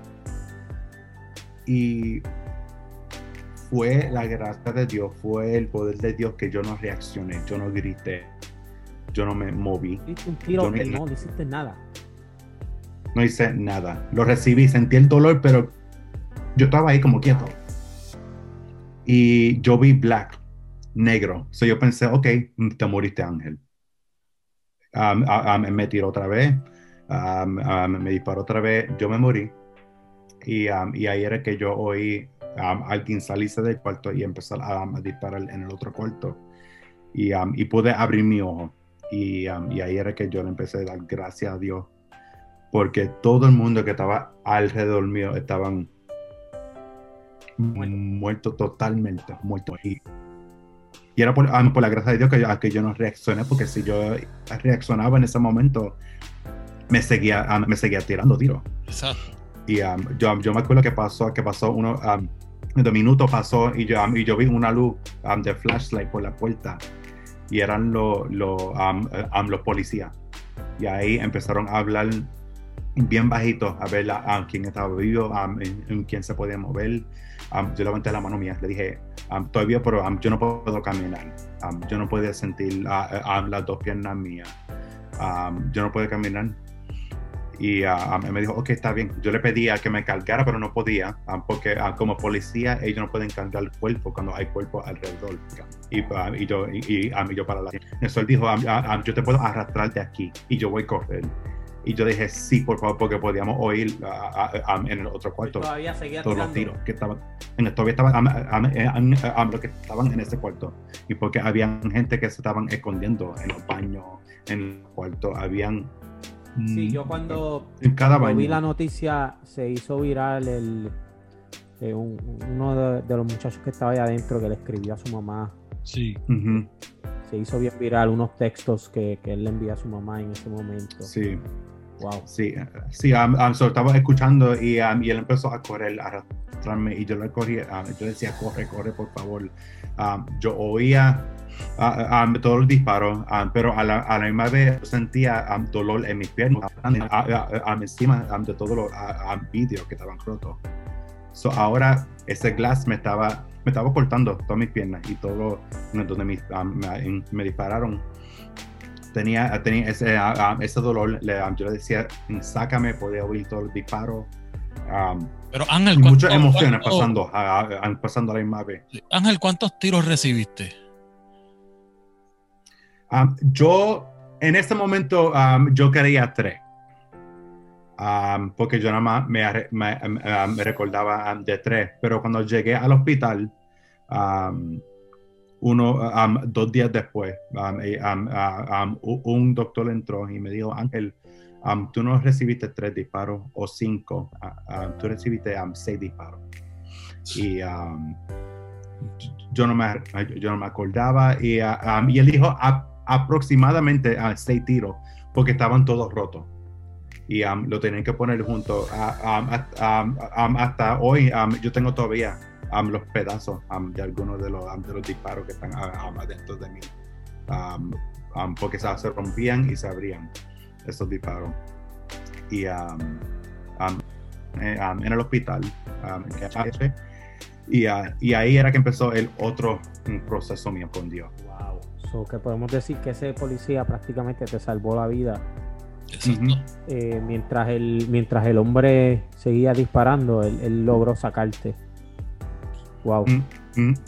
[SPEAKER 5] Y fue la gracia de Dios, fue el poder de Dios que yo no reaccioné, yo no grité, yo no me moví.
[SPEAKER 3] Un tiro, no, no, no hiciste nada.
[SPEAKER 5] No hice nada. Lo recibí, sentí el dolor, pero yo estaba ahí como quieto. Y yo vi black, negro. So yo pensé, ok, te moriste, Ángel. Um, um, me tiró otra vez, um, um, me disparó otra vez, yo me morí. Y, um, y ahí era que yo oí um, alguien salirse del cuarto y empezar a, um, a disparar en el otro cuarto. Y, um, y pude abrir mi ojo. Y, um, y ahí era que yo le empecé a dar gracias a Dios, porque todo el mundo que estaba alrededor mío estaban muertos, muerto, totalmente muertos. Y, y era por, um, por la gracia de Dios que yo, que yo no reaccioné, porque si yo reaccionaba en ese momento, me seguía, um, me seguía tirando tiros.
[SPEAKER 4] Exacto.
[SPEAKER 5] Y um, yo, yo me acuerdo que pasó, que pasó uno, um, de minutos pasó, y yo, um, y yo vi una luz um, de flashlight por la puerta, y eran los lo, um, um, los policías. Y ahí empezaron a hablar bien bajito, a ver a, um, quién estaba vivo, um, en, en quién se podía mover. Um, yo levanté la mano mía, le dije, um, todavía, pero um, yo no puedo caminar, um, yo no podía sentir uh, um, las dos piernas mías, um, yo no puedo caminar. Y uh, um, me dijo, ok, está bien. Yo le pedía que me cargara, pero no podía, um, porque uh, como policía ellos no pueden cargar el cuerpo cuando hay cuerpo alrededor. Y, uh, y, yo, y, y, um, y yo para la... Eso él dijo, um, um, yo te puedo arrastrar de aquí y yo voy a correr. Y yo dije, sí, por favor, porque podíamos oír uh, uh, um, en el otro cuarto
[SPEAKER 3] todavía seguía
[SPEAKER 5] todos
[SPEAKER 3] tirando.
[SPEAKER 5] los tiros que estaban, en, todavía estaban um, um, um, um, los que estaban en ese cuarto. Y porque habían gente que se estaban escondiendo en los baños, en el cuarto, habían...
[SPEAKER 3] Sí, yo cuando,
[SPEAKER 5] en cada
[SPEAKER 3] cuando
[SPEAKER 5] baño.
[SPEAKER 3] vi la noticia, se hizo viral el, eh, un, uno de, de los muchachos que estaba ahí adentro, que le escribió a su mamá.
[SPEAKER 4] Sí.
[SPEAKER 5] Uh-huh.
[SPEAKER 3] Se hizo bien viral unos textos que, que él le envía a su mamá en ese momento.
[SPEAKER 5] Sí.
[SPEAKER 3] Wow.
[SPEAKER 5] Sí, sí um, um, so estaba escuchando y, um, y él empezó a correr, a arrastrarme, y yo le corría, um, yo decía, corre, corre, por favor. Um, yo oía uh, um, todos los disparos, um, pero a la, a la misma vez sentía um, dolor en mis piernas, um, uh, uh, um, encima um, de todos los uh, um, vidrios que estaban rotos. So ahora ese glass me estaba, me estaba cortando todas mis piernas, y todo donde me, um, me, me dispararon. Tenía, tenía ese, uh, ese dolor, le, um, yo le decía, sácame, podía oír todos los disparos. Um,
[SPEAKER 4] Pero Ángel,
[SPEAKER 5] muchas emociones
[SPEAKER 4] ¿cuánto,
[SPEAKER 5] pasando, uh, uh, pasando a la misma vez.
[SPEAKER 4] Ángel, ¿cuántos tiros recibiste?
[SPEAKER 5] Um, yo, en ese momento, um, yo quería tres. Um, porque yo nada más me, me, me, me recordaba um, de tres. Pero cuando llegué al hospital, um, uno, um, dos días después, um, um, uh, um, un doctor entró y me dijo, Ángel, um, tú no recibiste tres disparos o cinco, uh, uh, tú recibiste um, seis disparos. Y um, yo, no me, yo no me acordaba, y, uh, um, y él dijo a, aproximadamente uh, seis tiros, porque estaban todos rotos. Y um, lo tenían que poner junto. Uh, um, hasta, um, um, hasta hoy um, yo tengo todavía Um, los pedazos um, de algunos de los, um, de los disparos que están um, adentro de mí, um, um, porque se, se rompían y se abrían esos disparos. Y um, um, eh, um, en el hospital, um, y, uh, y ahí era que empezó el otro un proceso mío con Dios.
[SPEAKER 3] Wow. So, que podemos decir que ese policía prácticamente te salvó la vida.
[SPEAKER 4] Exacto.
[SPEAKER 5] Uh-huh.
[SPEAKER 3] Eh, mientras, el, mientras el hombre seguía disparando, él, él logró sacarte. Wow.
[SPEAKER 5] Mm-hmm.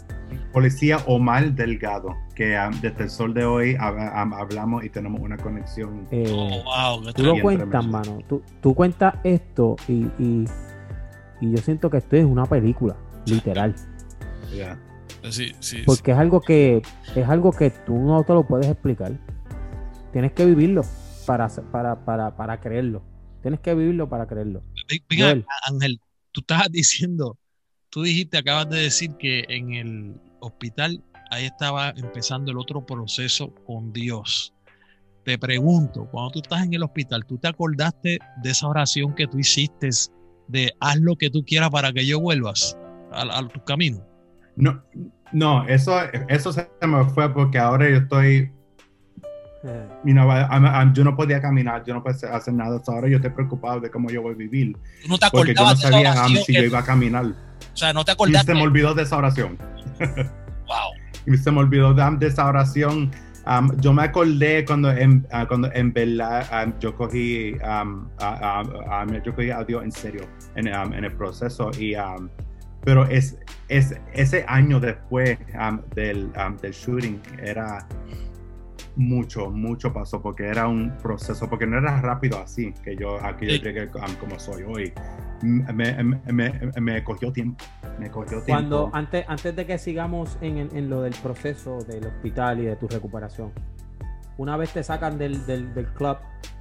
[SPEAKER 5] policía Omar Delgado, que um, desde el sol de hoy um, hablamos y tenemos una conexión.
[SPEAKER 3] Eh,
[SPEAKER 4] oh, wow,
[SPEAKER 3] tú lo cuentas, mano. Tú, tú cuentas esto y, y, y yo siento que esto es una película, literal.
[SPEAKER 5] Yeah.
[SPEAKER 4] Sí, sí,
[SPEAKER 3] Porque
[SPEAKER 4] sí.
[SPEAKER 3] es algo que es algo que tú no te lo puedes explicar. Tienes que vivirlo para, para, para, para creerlo. Tienes que vivirlo para creerlo.
[SPEAKER 4] Venga,
[SPEAKER 3] Joel.
[SPEAKER 4] Ángel, tú estabas diciendo, tú dijiste, acabas de decir que en el hospital ahí estaba empezando el otro proceso con Dios. Te pregunto, cuando tú estás en el hospital, ¿tú te acordaste de esa oración que tú hiciste de haz lo que tú quieras para que yo vuelvas a, a tu camino?
[SPEAKER 5] No, no, eso, eso se me fue porque ahora yo estoy, you know, I'm, I'm, yo no podía caminar, yo no podía hacer nada, ahora yo estoy preocupado de cómo yo voy a vivir.
[SPEAKER 4] ¿Tú no te
[SPEAKER 5] porque yo no
[SPEAKER 4] acordabas de
[SPEAKER 5] sabía
[SPEAKER 4] esa
[SPEAKER 5] um,
[SPEAKER 4] oración
[SPEAKER 5] si
[SPEAKER 4] que-
[SPEAKER 5] yo iba a caminar.
[SPEAKER 4] O sea, no te
[SPEAKER 5] Y
[SPEAKER 4] acordaste.
[SPEAKER 5] se me olvidó de esa oración.
[SPEAKER 4] Wow.
[SPEAKER 5] Y se me olvidó de, de esa oración. Um, yo me acordé cuando en, uh, cuando en verdad um, yo cogí um, uh, uh, um, yo cogí a Dios en serio en, um, en el proceso y um, pero es, es ese año después um, del, um, del shooting era mucho mucho pasó porque era un proceso, porque no era rápido así que yo aquí yo
[SPEAKER 4] Sí.
[SPEAKER 5] llegué um, como soy hoy. Me, me, me, me cogió tiempo me cogió tiempo
[SPEAKER 3] Cuando antes, antes de que sigamos en, en, en lo del proceso del hospital y de tu recuperación, una vez te sacan del, del, del club,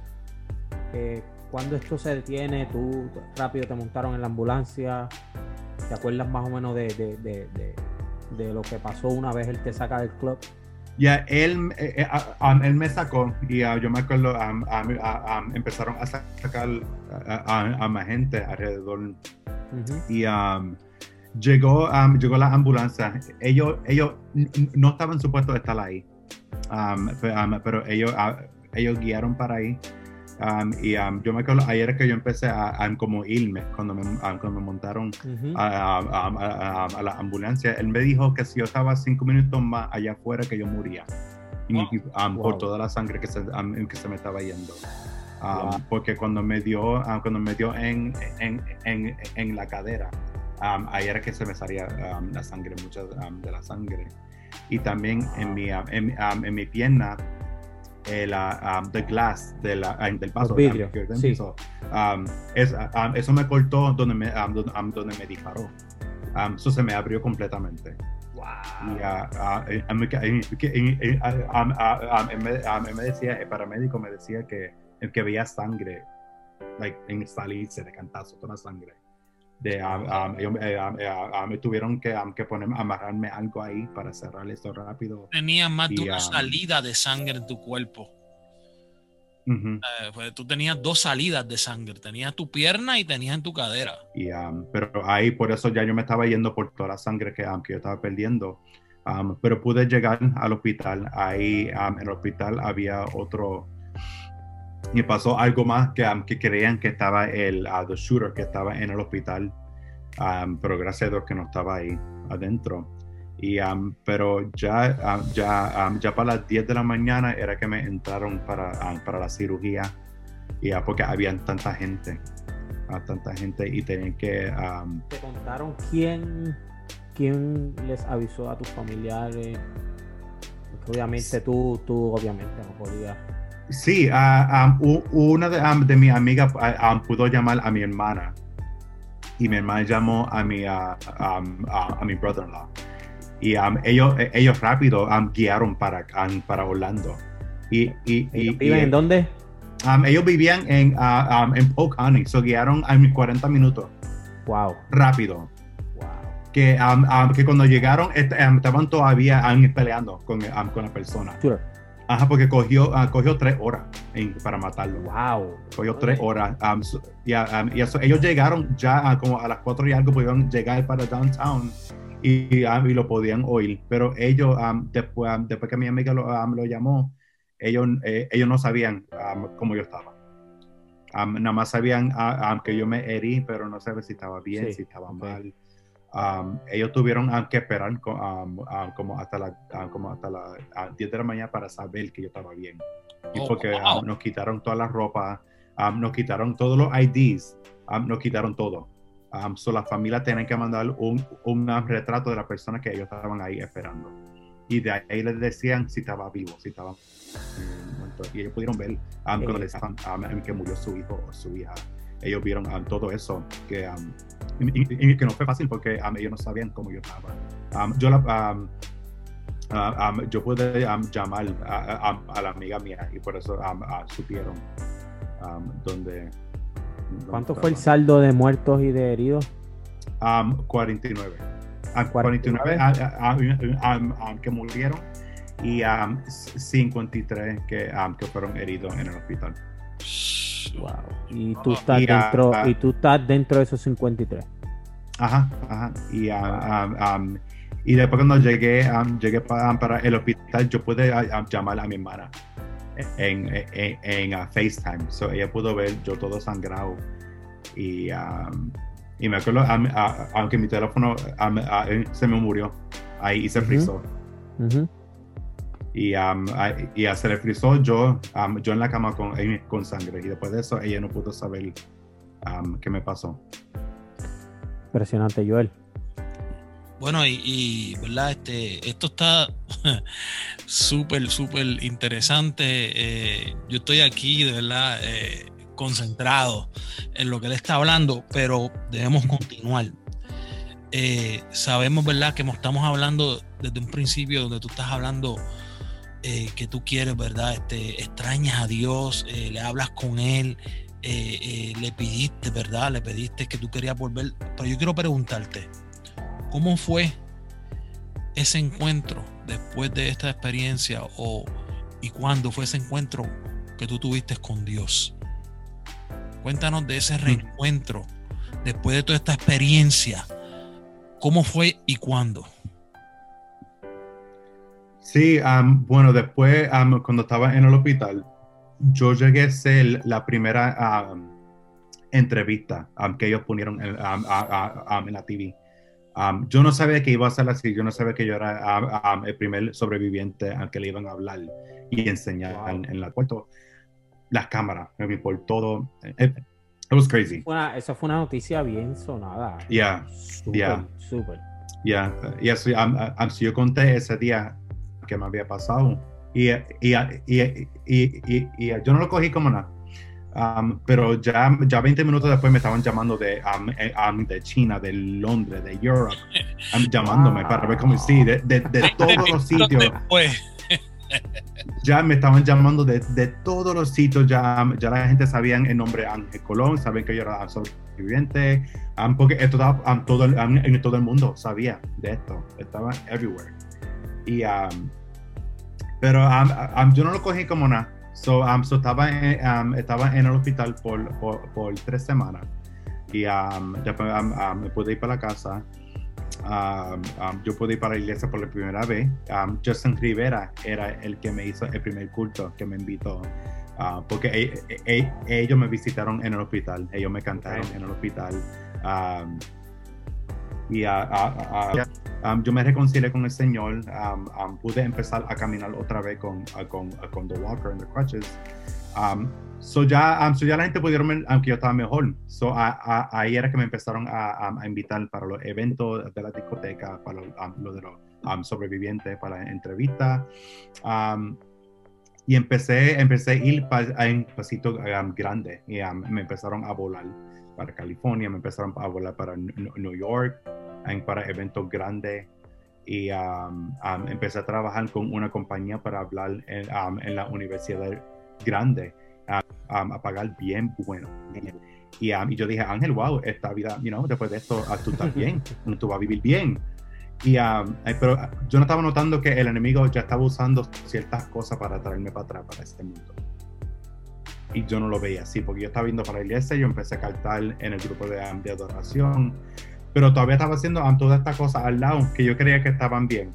[SPEAKER 3] eh, cuando esto se detiene, tú rápido te montaron en la ambulancia, ¿te acuerdas más o menos de, de, de, de, de lo que pasó una vez él te saca del club?
[SPEAKER 5] Ya, él, eh, eh, um, él me sacó y uh, yo me acuerdo, um, um, uh, um, empezaron a sacar a, a, a más gente alrededor
[SPEAKER 3] Uh-huh.
[SPEAKER 5] y um, llegó, um, llegó la ambulancia. Ellos, ellos n- no estaban supuestos a estar ahí, um, pe- um, pero ellos, uh, ellos guiaron para ahí. Um, y um, yo me acuerdo ayer que yo empecé a, a como irme cuando me, um, cuando me montaron
[SPEAKER 3] Uh-huh.
[SPEAKER 5] a, a, a, a, a la ambulancia. Él me dijo que si yo estaba cinco minutos más allá afuera que yo moría. Y,
[SPEAKER 4] Wow.
[SPEAKER 5] um,
[SPEAKER 3] Wow.
[SPEAKER 5] por toda la sangre que se, um, que se me estaba yendo. Um,
[SPEAKER 3] Wow.
[SPEAKER 5] Porque cuando me dio, um, cuando me dio en, en, en, en la cadera, um, ahí era que se me salía um, la sangre, mucha um, de la sangre. Y también en mi, um, en, um, en mi pierna, el uh, um, the glass de la, uh, del vaso,
[SPEAKER 3] Los vidrios,
[SPEAKER 5] um, que-
[SPEAKER 3] sí.
[SPEAKER 5] eso, um, es, um, eso me cortó donde me, um, donde, um, donde me disparó. Um, eso se me abrió completamente. Y uh, uh, eh, a mí que- eh, que- eh, eh, uh, um, uh, um, él me, um, él me decía, el paramédico me decía que, que veía sangre like, en salirse de cantazo, toda la sangre. De, um, um, ellos, eh, um, eh, um, me tuvieron que, um, que poner, amarrarme algo ahí para cerrar esto rápido.
[SPEAKER 4] Tenías más de
[SPEAKER 5] Y,
[SPEAKER 4] una
[SPEAKER 5] um,
[SPEAKER 4] salida de sangre en tu cuerpo.
[SPEAKER 5] Uh-huh.
[SPEAKER 4] Eh, pues tú tenías dos salidas de sangre. Tenías tu pierna y tenías en tu cadera.
[SPEAKER 5] Y, um, pero ahí por eso ya yo me estaba yendo por toda la sangre que, um, que yo estaba perdiendo. Um, pero pude llegar al hospital. Ahí um, en el hospital había otro. Y pasó algo más que, um, que creían que estaba el uh, the shooter que estaba en el hospital. Um, pero gracias a Dios que no estaba ahí adentro. Y, um, pero ya, um, ya, um, ya para las diez de la mañana era que me entraron para, um, para la cirugía. Y, uh, porque había tanta gente. A tanta gente y tenían que um,
[SPEAKER 3] ¿Te contaron quién, quién les avisó a tus familiares? Porque obviamente tú, tú obviamente no podías.
[SPEAKER 5] sí, uh, um, u- una de, um, de mis amigas uh, um, pudo llamar a mi hermana y mi hermana llamó a mi uh, um, uh, a mi brother-in-law y um, ellos ellos rápido um, guiaron para um, para Orlando y, y, y,
[SPEAKER 3] ¿Ellos viven
[SPEAKER 5] y,
[SPEAKER 3] en dónde?
[SPEAKER 5] um, ellos vivían en uh, um, en Polk County, so guiaron a mis cuarenta minutos
[SPEAKER 3] Wow.
[SPEAKER 5] rápido.
[SPEAKER 3] Wow.
[SPEAKER 5] Que, um, um, que cuando llegaron est- um, estaban todavía um, peleando con, um, con la persona.
[SPEAKER 3] Shooter.
[SPEAKER 5] Ajá, porque cogió, uh, cogió tres horas en- para matarlo.
[SPEAKER 3] Wow.
[SPEAKER 5] Cogió tres horas. Um, so- yeah, um, y eso, ellos llegaron ya uh, como a las cuatro y algo, pudieron llegar para downtown y, um, y lo podían oír. Pero ellos, um, después, um, después que mi amiga lo, um, lo llamó, ellos, eh, ellos no sabían um, cómo yo estaba. Um, nada más sabían uh, um, que yo me herí, pero no sabían si estaba bien,
[SPEAKER 3] Sí,
[SPEAKER 5] si estaba
[SPEAKER 3] ok.
[SPEAKER 5] mal. Um, ellos tuvieron um, que esperar co- um, um, como hasta las um, como hasta las uh, diez de la mañana para saber que yo estaba bien. Y
[SPEAKER 4] Oh,
[SPEAKER 5] porque
[SPEAKER 4] wow.
[SPEAKER 5] um, nos quitaron toda la ropa, um, nos quitaron todos los I Ds, um, nos quitaron todo. Um, so la familia tienen que mandar un, un retrato de la persona que ellos estaban ahí esperando. Y de ahí les decían si estaba vivo, si estaba muerto. Y ellos pudieron ver um, cuando les decían um, que murió su hijo o su hija. Ellos vieron um, todo eso, que, um, y, y, y que no fue fácil porque um, ellos no sabían cómo yo estaba. Um, yo, la, um, uh, um, yo pude um, llamar a, a, a la amiga mía y por eso um, uh, supieron um, dónde...
[SPEAKER 3] ¿Cuánto fue el saldo de muertos y de heridos?
[SPEAKER 5] Um, cuarenta y nueve. Um, cuarenta y nueve um, um, um, que murieron y um, cincuenta y tres que, um, que fueron heridos en el hospital.
[SPEAKER 3] Wow. Y tú estás, y, dentro, uh, y tú estás dentro de esos cincuenta y tres.
[SPEAKER 5] Ajá, ajá. Y, uh, um, um, y después cuando llegué, um, llegué para, um, para el hospital, yo pude uh, llamar a mi hermana en, en, en uh, FaceTime, so ella pudo ver yo todo sangrado y, um, y me acuerdo, um, uh, aunque mi teléfono um, uh, se me murió ahí y se frizó. Uh-huh. y, um, uh, y uh, se le frizó yo, um, yo en la cama con, con sangre y después de eso ella no pudo saber um, qué me pasó.
[SPEAKER 3] Impresionante, Joel.
[SPEAKER 4] Bueno, y, y verdad, este, esto está súper, súper interesante. Eh, yo estoy aquí, de verdad, eh, concentrado en lo que él está hablando, pero debemos continuar. Eh, sabemos, verdad, que estamos hablando desde un principio donde tú estás hablando eh, que tú quieres, verdad, este, extrañas a Dios, eh, le hablas con Él, eh, eh, le pidiste, verdad, le pediste que tú querías volver. Pero yo quiero preguntarte, ¿cómo fue ese encuentro después de esta experiencia o y cuándo fue ese encuentro que tú tuviste con Dios? Cuéntanos de ese reencuentro después de toda esta experiencia. ¿Cómo fue y cuándo?
[SPEAKER 5] Sí, um, bueno, después um, cuando estaba en el hospital, yo llegué a ser la primera um, entrevista um, que ellos pusieron en, um, a, a, um, en la T V. Um, yo no sabía que iba a ser así, yo no sabía que yo era um, um, el primer sobreviviente al que le iban a hablar y enseñar wow. en, en la puerto las cámaras, por todo. It, it was crazy.
[SPEAKER 3] Una, eso fue una noticia bien sonada.
[SPEAKER 5] Yeah,
[SPEAKER 3] super,
[SPEAKER 5] yeah.
[SPEAKER 3] Súper.
[SPEAKER 5] Yeah, y así, um, um, si yo conté ese día que me había pasado y, y, y, y, y, y, y yo no lo cogí como nada. Um, pero ya, ya veinte minutos después me estaban llamando de, um, um, de China, de Londres, de Europe, um, llamándome wow. para ver cómo sí, de, de, de todos los sitios. Ya me estaban llamando de, de todos los sitios, ya, ya la gente sabía el nombre Ángel Colón, sabían que yo era sobreviviente, um, porque esto estaba um, todo, um, en todo el mundo sabía de esto, estaba everywhere. Y, um, pero um, um, yo no lo cogí como nada. So, um, so estaba, en, um, estaba en el hospital por, por, por tres semanas y um, después um, um, me pude ir para la casa. Um, um, yo pude ir para la iglesia por la primera vez. Um, Justin Rivera era el que me hizo el primer culto, que me invitó. Uh, porque e, e, e, ellos me visitaron en el hospital, ellos me cantaron en el hospital. Um, y uh, uh, uh, um, yo me reconcilié con el Señor, um, um, pude empezar a caminar otra vez con, uh, con, uh, con The Walker and the Crutches. Um, so, ya, um, so ya la gente pudieron ver um, que yo estaba mejor. So, uh, uh, ahí era que me empezaron a, um, a invitar para los eventos de la discoteca, para lo, um, lo de los um, sobrevivientes, para entrevistas. Um, y empecé, empecé a ir pa, en pasitos um, grandes y um, me empezaron a volar para California, me empezaron a volar para New York, para eventos grandes y um, um, empecé a trabajar con una compañía para hablar en, um, en la universidad grande, um, um, a pagar bien bueno. Y, um, y yo dije, Ángel, wow, esta vida, you know, después de esto, uh, tú estás bien, tú vas a vivir bien. Y, um, eh, pero yo no estaba notando que el enemigo ya estaba usando ciertas cosas para traerme para atrás, para este mundo. Y yo no lo veía así, porque yo estaba viendo para la iglesia, yo empecé a cantar en el grupo de, um, de adoración, pero todavía estaba haciendo um, todas estas cosas al lado que yo creía que estaban bien.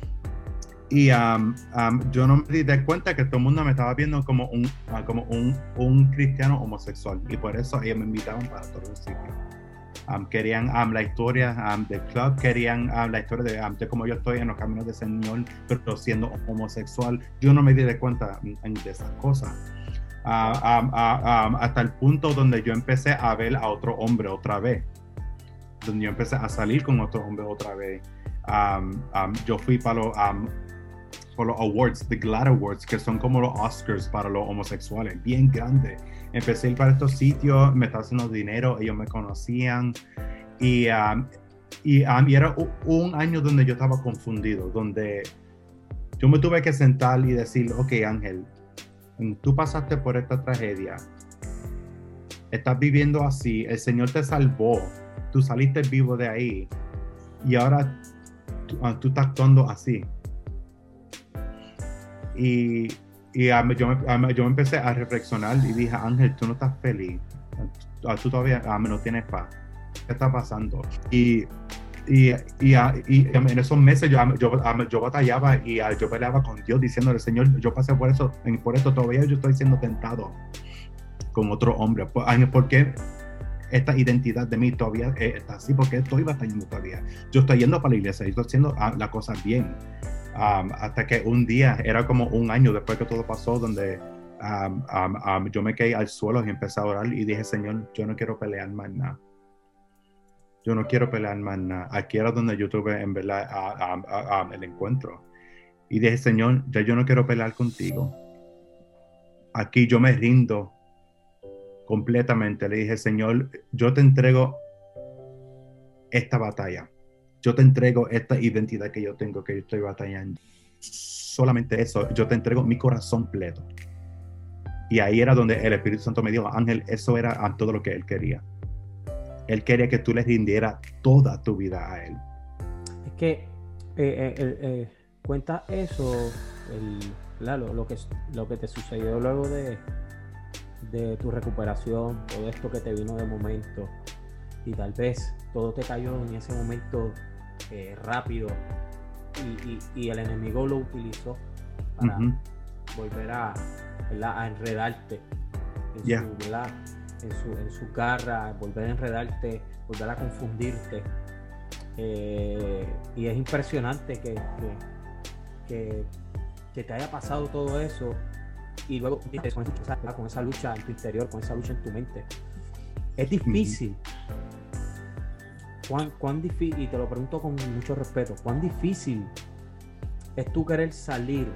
[SPEAKER 5] Y um, um, yo no me di de cuenta que todo el mundo me estaba viendo como un, uh, como un, un cristiano homosexual, y por eso ellos me invitaban para todos los sitios. Um, querían um, la historia um, del club, querían um, la historia de, um, de cómo yo estoy en los caminos del Señor, pero siendo homosexual. Yo no me di de cuenta um, de esas cosas. Uh, um, uh, um, hasta el punto donde yo empecé a ver a otro hombre otra vez. donde yo empecé a salir con otros hombres otra vez. Um, um, yo fui para los, um, para los awards, the GLAAD Awards, que son como los Oscars para los homosexuales, bien grandes. Empecé a ir para estos sitios, me estaba haciendo dinero, ellos me conocían. Y, um, y, um, y era un, un año donde yo estaba confundido, donde yo me tuve que sentar y decir, ok, Ángel, tú pasaste por esta tragedia, estás viviendo así, el Señor te salvó, tú saliste vivo de ahí y ahora tú, tú estás actuando así. Y, y um, yo, me, um, yo me empecé a reflexionar y dije, Ángel, tú no estás feliz, tú, tú todavía um, no tienes paz, ¿qué está pasando? Y Y, y, y en esos meses yo, yo, yo batallaba y yo peleaba con Dios diciéndole, Señor, yo pasé por eso, por esto todavía yo estoy siendo tentado con otro hombre. ¿Por qué esta identidad de mí todavía está así? ¿Por qué estoy batallando todavía? Yo estoy yendo para la iglesia y estoy haciendo las cosas bien. Um, hasta que un día, era como un año después que todo pasó, donde um, um, um, yo me caí al suelo y empecé a orar y dije, Señor, yo no quiero pelear más nada. Yo no quiero pelear más nada. Aquí era donde yo tuve, en verdad, a, a, a, a, el encuentro. Y dije, Señor, ya yo no quiero pelear contigo. Aquí yo me rindo completamente. Le dije, Señor, yo te entrego esta batalla. Yo te entrego esta identidad que yo tengo, que yo estoy batallando. Solamente eso. Yo te entrego mi corazón completo. Y ahí era donde el Espíritu Santo me dijo, Ángel, eso era todo lo que Él quería. Él quería que tú le rindieras toda tu vida a Él.
[SPEAKER 3] Es que eh, eh, eh, cuenta eso, el, lo, lo, que, lo que te sucedió luego de, de tu recuperación, todo esto que te vino de momento, y tal vez todo te cayó en ese momento eh, rápido, y, y, y el enemigo lo utilizó para uh-huh. volver a, a enredarte en yeah. su, ¿verdad? En su, en su garra, volver a enredarte, volver a confundirte. Eh, y es impresionante que, que, que, que te haya pasado todo eso y luego con esa, con esa lucha en tu interior, con esa lucha en tu mente. Es difícil. ¿Cuán, cuán difícil, y te lo pregunto con mucho respeto, cuán difícil es tú querer salir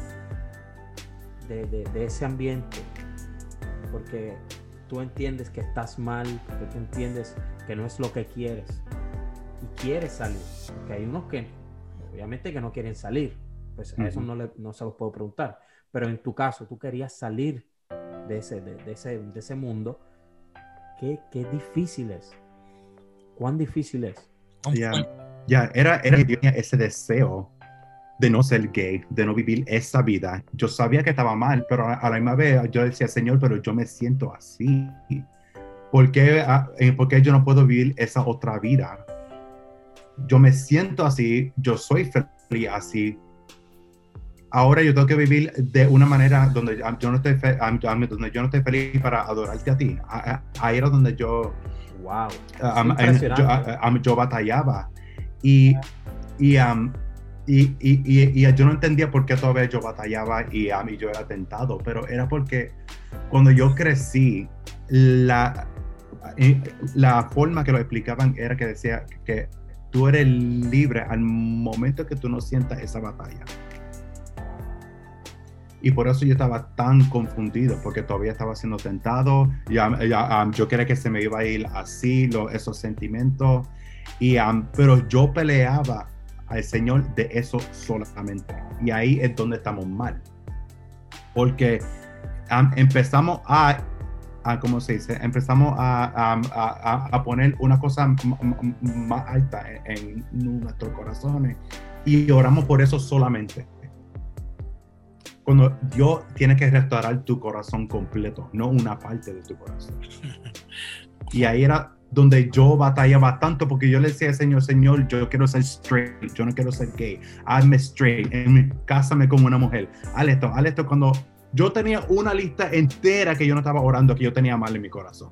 [SPEAKER 3] de, de, de ese ambiente? Porque tú entiendes que estás mal, porque tú entiendes que no es lo que quieres y quieres salir, porque hay unos que obviamente que no quieren salir, pues uh-huh. a eso no, le, no se los puedo preguntar, pero en tu caso tú querías salir de ese, de, de ese, de ese mundo. ¿Qué, qué difícil es? ¿Cuán difícil es?
[SPEAKER 5] Ya, ya era, era yo tenía ese deseo de no ser gay, de no vivir esa vida. Yo sabía que estaba mal, pero a la misma vez yo decía, Señor, pero yo me siento así. ¿Por qué, ¿por qué yo no puedo vivir esa otra vida? Yo me siento así, yo soy feliz así. Ahora yo tengo que vivir de una manera donde yo no estoy, fe, donde yo no estoy feliz para adorarte a ti. Ahí era donde yo,
[SPEAKER 3] wow,
[SPEAKER 5] um, yo, um, yo batallaba. Y, y um, Y, y, y, y yo no entendía por qué todavía yo batallaba y a mí yo era tentado, pero era porque cuando yo crecí, la, la forma que lo explicaban era que decía que tú eres libre al momento que tú no sientas esa batalla. Y por eso yo estaba tan confundido, porque todavía estaba siendo tentado, ya, ya, um, yo creía que se me iba a ir así, lo, esos sentimientos, y, um, pero yo peleaba al Señor de eso solamente. Y ahí es donde estamos mal. Porque um, empezamos a, a, ¿cómo se dice? Empezamos a, a, a, a poner una cosa m- m- más alta en, en nuestros corazones y oramos por eso solamente. Cuando Dios tiene que restaurar tu corazón completo, no una parte de tu corazón. Y ahí era donde yo batallaba tanto, porque yo le decía al Señor, Señor, yo quiero ser straight, yo no quiero ser gay, hazme straight, cásame con una mujer, haz esto, haz esto. Cuando yo tenía una lista entera que yo no estaba orando, que yo tenía mal en mi corazón.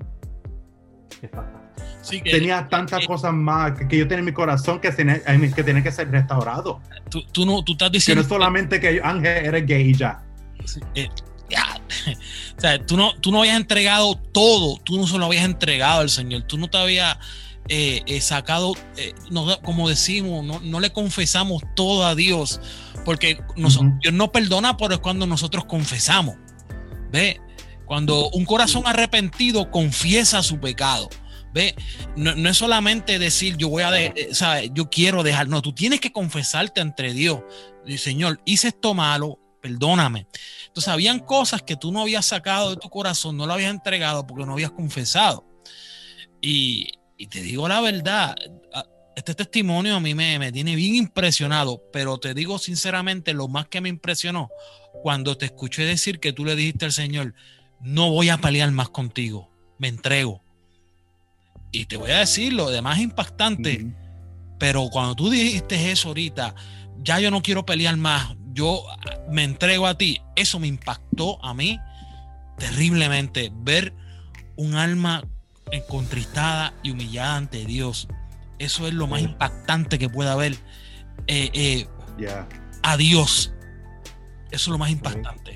[SPEAKER 5] Sí, que, tenía tantas que, cosas más que, que yo tenía en mi corazón que tenía que, tenía que ser restaurado.
[SPEAKER 4] Tú, tú, no, tú estás diciendo
[SPEAKER 5] que no solamente que Ángel eres gay y ya.
[SPEAKER 4] Sí, eh, ya. O sea, tú no, tú no habías entregado todo, tú no se lo habías entregado al Señor, tú no te habías, eh, eh, sacado, eh, no, como decimos, no, no le confesamos todo a Dios, porque nosotros, uh-huh. Dios no perdona, pero es cuando nosotros confesamos. ¿Ve? Cuando un corazón arrepentido confiesa su pecado. ¿Ve? No, no es solamente decir yo voy a de, ¿sabes? Yo quiero dejar, no, tú tienes que confesarte ante Dios. Y, Señor, hice esto malo, perdóname. Entonces habían cosas que tú no habías sacado de tu corazón, no lo habías entregado porque no habías confesado. Y, y te digo la verdad, este testimonio a mí me, me tiene bien impresionado, pero te digo sinceramente, lo más que me impresionó cuando te escuché decir que tú le dijiste al Señor, no voy a pelear más contigo, me entrego. Y te voy a decir lo demás impactante, uh-huh. Pero cuando tú dijiste eso ahorita, ya yo no quiero pelear más, yo me entrego a ti, eso me impactó a mí terriblemente, ver un alma contristada y humillada ante Dios. Eso es lo más impactante que pueda haber eh, eh, yeah. a Dios. Eso es lo más impactante.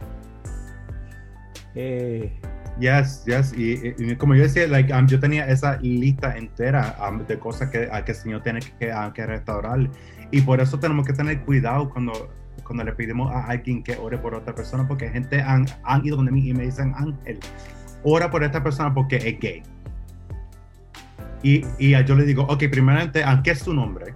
[SPEAKER 5] Eh, yes, yes. Y, y como yo decía, like, um, yo tenía esa lista entera um, de cosas que, uh, que el Señor tiene que, uh, que restaurar. Y por eso tenemos que tener cuidado cuando, cuando le pedimos a alguien que ore por otra persona, porque gente han, han ido donde mí y me dicen, Ángel, ora por esta persona porque es gay. Y, y yo le digo, ok, primeramente, ¿qué es tu nombre?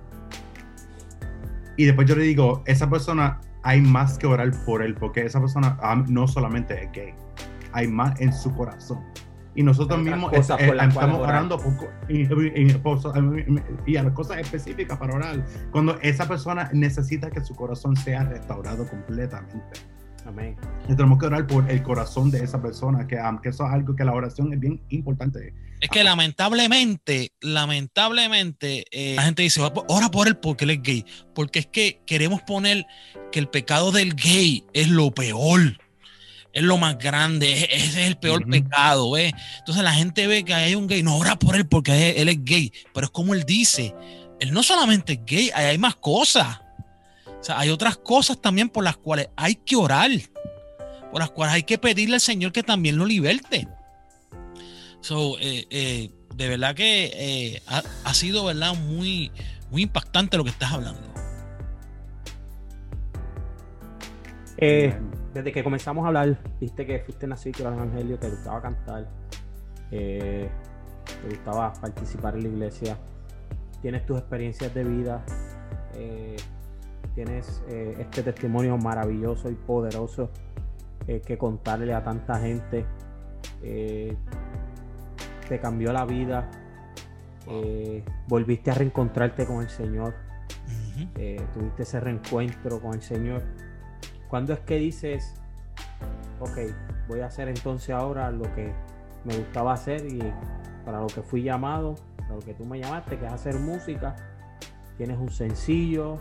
[SPEAKER 5] Y después yo le digo, esa persona hay más que orar por él, porque esa persona um, no solamente es gay, hay más en su corazón. Y nosotros mismos es, eh, estamos orando por, y, y, y, y a las cosas específicas para orar, cuando esa persona necesita que su corazón sea restaurado completamente. Amén. Y tenemos que orar por el corazón de esa persona, que, um, que eso es algo que la oración es bien importante.
[SPEAKER 4] Es que lamentablemente, lamentablemente, eh, la gente dice, ora por él porque él es gay. Porque es que queremos poner que el pecado del gay es lo peor, es lo más grande, ese es el peor uh-huh. pecado, ¿ves? Entonces la gente ve que hay un gay, no, ora por él porque él es gay. Pero es como él dice, él no solamente es gay, hay más cosas. O sea, hay otras cosas también por las cuales hay que orar, por las cuales hay que pedirle al Señor que también lo liberte. So, eh, eh, de verdad que eh, ha, ha sido, ¿verdad? Muy, muy impactante lo que estás hablando.
[SPEAKER 3] Eh, desde que comenzamos a hablar, viste que fuiste nacido en el Evangelio, te gustaba cantar, eh, te gustaba participar en la iglesia, tienes tus experiencias de vida, eh, tienes eh, este testimonio maravilloso y poderoso eh, que contarle a tanta gente. Eh, te cambió la vida, eh, volviste a reencontrarte con el Señor, uh-huh. eh, tuviste ese reencuentro con el Señor. ¿Cuándo es que dices, ok, voy a hacer entonces ahora lo que me gustaba hacer y para lo que fui llamado, para lo que tú me llamaste, que es hacer música? Tienes un sencillo,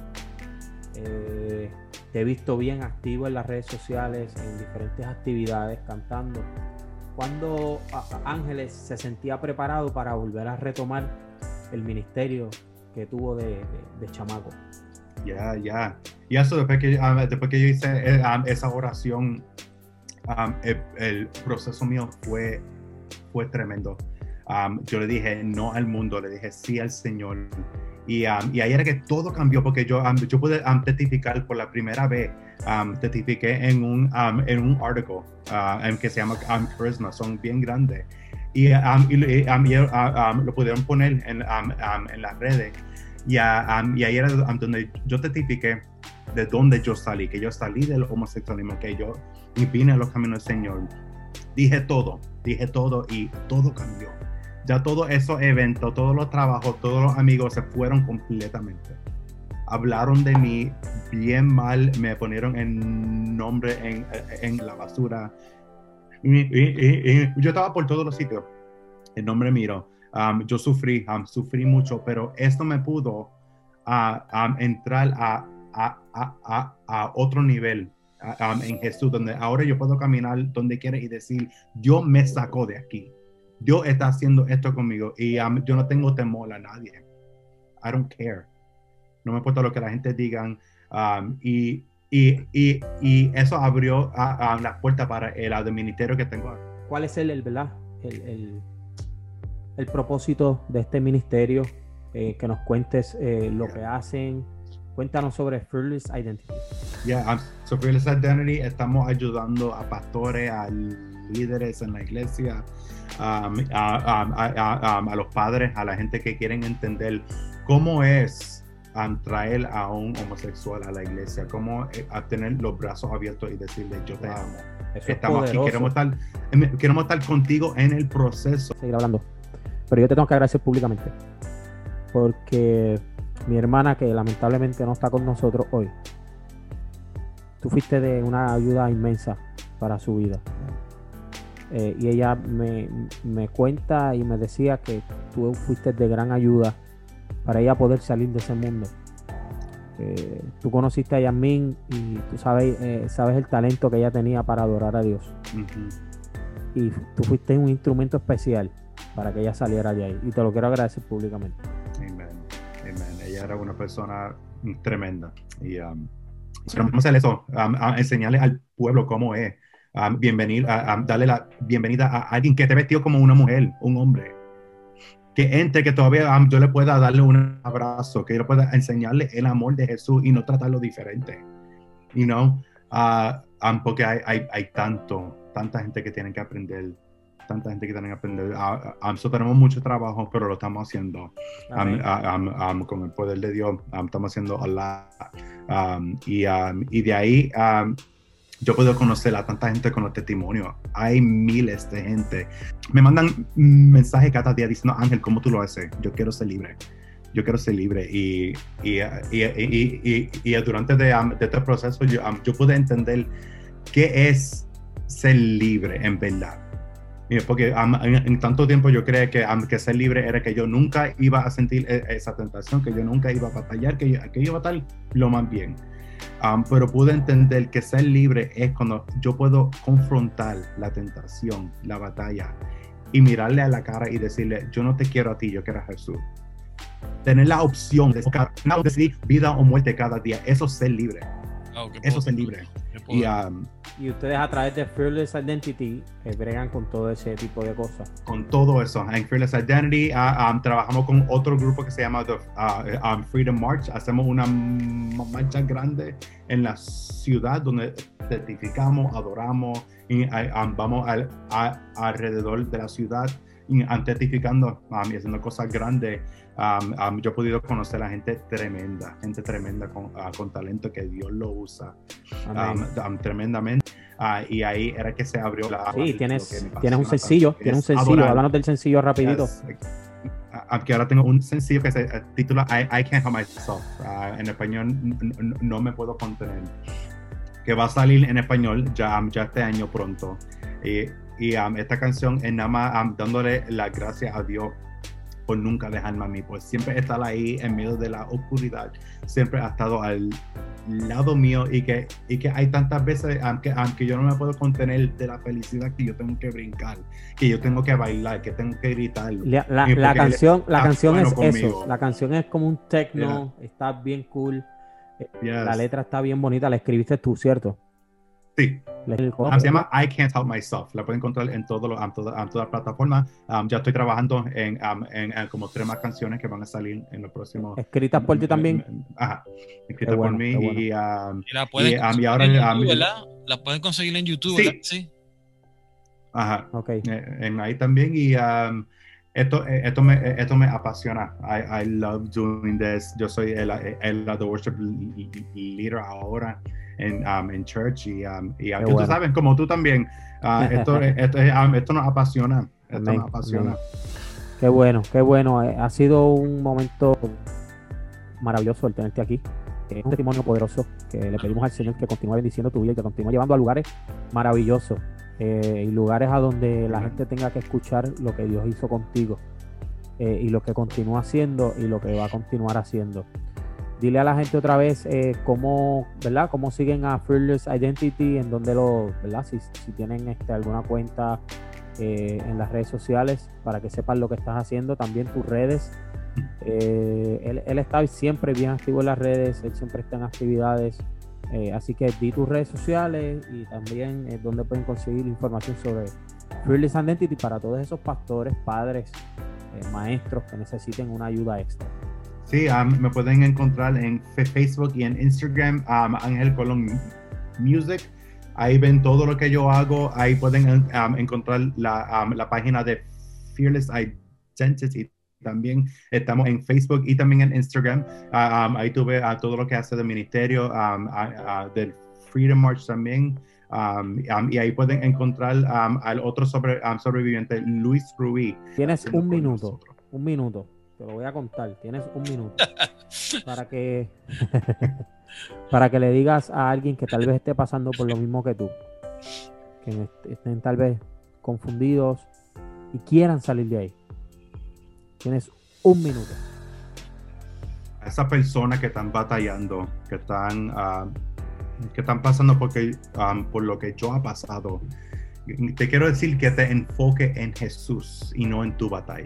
[SPEAKER 3] eh, te he visto bien activo en las redes sociales, en diferentes actividades, cantando. ¿Cuándo Ángeles se sentía preparado para volver a retomar el ministerio que tuvo de, de, de chamaco?
[SPEAKER 5] Ya, yeah, ya. Yeah. Y eso después que, um, después que yo hice um, esa oración, um, el, el proceso mío fue, fue tremendo. Um, yo le dije no al mundo, le dije sí al Señor. Y, um, y ahí era que todo cambió, porque yo, um, yo pude um, testificar por la primera vez, um, testifiqué en un, um, en un artículo uh, que se llama um, Charisma, son bien grandes. Y, um, y, um, y uh, um, lo pudieron poner en, um, um, en las redes. Y, uh, um, y ahí era um, donde yo testifiqué de dónde yo salí, que yo salí del homosexualismo, que yo vine a los caminos del Señor. Dije todo, dije todo y todo cambió. Ya todos esos eventos, todos los trabajos, todos los amigos se fueron completamente. Hablaron de mí bien mal, me ponieron en nombre en, en la basura. Y, y, y, y yo estaba por todos los sitios. El nombre mío. Um, yo sufrí, um, sufrí mucho, pero esto me pudo uh, um, entrar a, a, a, a, a otro nivel uh, um, en Jesús, donde ahora yo puedo caminar donde quiera y decir, Dios me sacó de aquí. Dios está haciendo esto conmigo y um, yo no tengo temor a nadie. I don't care. No me importa lo que la gente diga. Um, y, y, y, y eso abrió uh, uh, la puerta para el, el ministerio que tengo.
[SPEAKER 3] ¿Cuál es el, el verdad? El, el, el propósito de este ministerio, eh, que nos cuentes eh, lo yeah. que hacen. Cuéntanos sobre Fearless Identity.
[SPEAKER 5] Yeah, um, so Fearless Identity estamos ayudando a pastores, a líderes en la iglesia, um, a, a, a, a, a los padres, a la gente que quieren entender cómo es um, traer a un homosexual a la iglesia, cómo eh, a tener los brazos abiertos y decirle yo te wow. amo.
[SPEAKER 3] Eso
[SPEAKER 5] estamos
[SPEAKER 3] es
[SPEAKER 5] aquí, queremos estar, queremos estar contigo en el proceso.
[SPEAKER 3] Seguir hablando, pero yo te tengo que agradecer públicamente porque mi hermana, que lamentablemente no está con nosotros hoy, tú fuiste de una ayuda inmensa para su vida. Eh, y ella me, me cuenta y me decía que tú fuiste de gran ayuda para ella poder salir de ese mundo. Eh, tú conociste a Yasmín y tú sabes, eh, sabes el talento que ella tenía para adorar a Dios. Uh-huh. Y tú fuiste un instrumento especial para que ella saliera de ahí. Y te lo quiero agradecer públicamente.
[SPEAKER 5] Amen. Amen. Ella era una persona tremenda. Y um, queremos hacer eso, um, a enseñarle al pueblo cómo es. Um, bienvenir, a, a darle la bienvenida a alguien que esté vestido como una mujer, un hombre. Que entre, que todavía um, yo le pueda darle un abrazo, que yo pueda enseñarle el amor de Jesús y no tratarlo diferente. You know? Uh, um, porque hay, hay, hay tanto, tanta gente que tiene que aprender. Tanta gente que tiene que aprender. Uh, um, so tenemos mucho trabajo, pero lo estamos haciendo um, uh, um, um, con el poder de Dios. Um, estamos haciendo a la um, y, um, y de ahí um, yo puedo conocer a tanta gente con los testimonios. Hay miles de gente. Me mandan mensajes cada día diciendo, Ángel, ¿cómo tú lo haces? Yo quiero ser libre. Yo quiero ser libre. Y, y, y, y, y, y, y durante de, um, de este proceso yo, um, yo pude entender qué es ser libre en verdad. Porque um, en, en tanto tiempo yo creía que, um, que ser libre era que yo nunca iba a sentir esa tentación, que yo nunca iba a batallar, que yo, que yo iba a estar lo más bien. Um, pero pude entender que ser libre es cuando yo puedo confrontar la tentación, la batalla, y mirarle a la cara y decirle, yo no te quiero a ti, yo quiero a Jesús. Tener la opción de decidir vida o muerte cada día, eso es ser libre. Oh, eso es ser libre. Y, um,
[SPEAKER 3] y ustedes a través de Fearless Identity eh, bregan con todo ese tipo de cosas.
[SPEAKER 5] Con todo eso. En Fearless Identity uh, um, trabajamos con otro grupo que se llama the, uh, um, Freedom March. Hacemos una marcha grande en la ciudad donde testificamos, adoramos y uh, um, vamos al, a, alrededor de la ciudad y, um, testificando um, y haciendo cosas grandes. Um, um, yo he podido conocer a gente tremenda, gente tremenda con, uh, con talento que Dios lo usa um, um, tremendamente. Uh, y ahí era que se abrió la...
[SPEAKER 3] Sí, tienes, tienes un sencillo, tienes un sencillo, háblanos del sencillo rapidito.
[SPEAKER 5] Yes. Uh, que ahora tengo un sencillo que se uh, titula I, I Can't Help Myself. Uh, en español, n- n- no me puedo contener. Que va a salir en español ya, um, ya este año pronto. Y, y um, esta canción es nada más um, dándole las gracias a Dios por nunca dejarme a mí, pues siempre estar ahí en medio de la oscuridad, siempre ha estado al lado mío y que, y que hay tantas veces, aunque, aunque yo no me puedo contener de la felicidad, que yo tengo que brincar, que yo tengo que bailar, que tengo que gritar.
[SPEAKER 3] La, la, la canción, la canción es eso, la canción es como un techno, yeah. Está bien cool, yes. La letra está bien bonita, la escribiste tú, ¿cierto?
[SPEAKER 5] Sí. Um, se llama I Can't Help Myself. La pueden encontrar en todo lo, um, toda, um, todas las plataformas. Um, ya estoy trabajando en, um, en, en como tres más canciones que van a salir en los próximos.
[SPEAKER 3] ¿Escritas por ti también?
[SPEAKER 5] Ajá. Escritas por mí.
[SPEAKER 4] Bueno.
[SPEAKER 5] Y, um,
[SPEAKER 4] y la pueden
[SPEAKER 5] y, um, y
[SPEAKER 4] ahora,
[SPEAKER 5] en
[SPEAKER 4] YouTube,
[SPEAKER 5] um,
[SPEAKER 4] ¿verdad? La pueden conseguir en YouTube,
[SPEAKER 5] sí.
[SPEAKER 4] ¿verdad? Sí.
[SPEAKER 5] Ajá.
[SPEAKER 3] Okay.
[SPEAKER 5] Eh, en ahí también. Y um, esto, esto, me, esto me apasiona. I, I love doing this. Yo soy el, el, el the worship leader ahora en um, en church y, um, y bueno. Tú sabes, como tú también, uh, esto, esto, um, esto nos apasiona. Esto Amén. nos apasiona. Amén.
[SPEAKER 3] Qué bueno, qué bueno. Ha sido un momento maravilloso el tenerte aquí. Es un testimonio poderoso que le pedimos al Señor que continúe bendiciendo tu vida y que continúe llevando a lugares maravillosos eh, y lugares a donde la gente tenga que escuchar lo que Dios hizo contigo eh, y lo que continúa haciendo y lo que va a continuar haciendo. Dile a la gente otra vez eh, cómo, ¿verdad? Cómo siguen a Fearless Identity, en donde lo, ¿verdad? Si, si tienen este, alguna cuenta eh, en las redes sociales para que sepan lo que estás haciendo, también tus redes. Eh, él, él está siempre bien activo en las redes, él siempre está en actividades, eh, así que di tus redes sociales y también eh, donde pueden conseguir información sobre Fearless Identity para todos esos pastores, padres eh, maestros que necesiten una ayuda extra.
[SPEAKER 5] Sí, um, me pueden encontrar en Facebook y en Instagram, um, Ángel Colón Music. Ahí ven todo lo que yo hago. Ahí pueden um, encontrar la, um, la página de Fearless Identity. También estamos en Facebook y también en Instagram. Uh, um, ahí tuve uh, todo lo que hace del ministerio, um, uh, uh, del Freedom March también. Um, um, y ahí pueden encontrar um, al otro sobre, um, sobreviviente, Luis Ruiz.
[SPEAKER 3] Tienes un minuto, nosotros. un minuto. Te lo voy a contar. Tienes un minuto para que para que le digas a alguien que tal vez esté pasando por lo mismo que tú, que estén tal vez confundidos y quieran salir de ahí. Tienes un minuto.
[SPEAKER 5] A esas personas que están batallando, que están uh, que están pasando porque, um, por lo que yo ha pasado, te quiero decir que te enfoque en Jesús y no en tu batalla.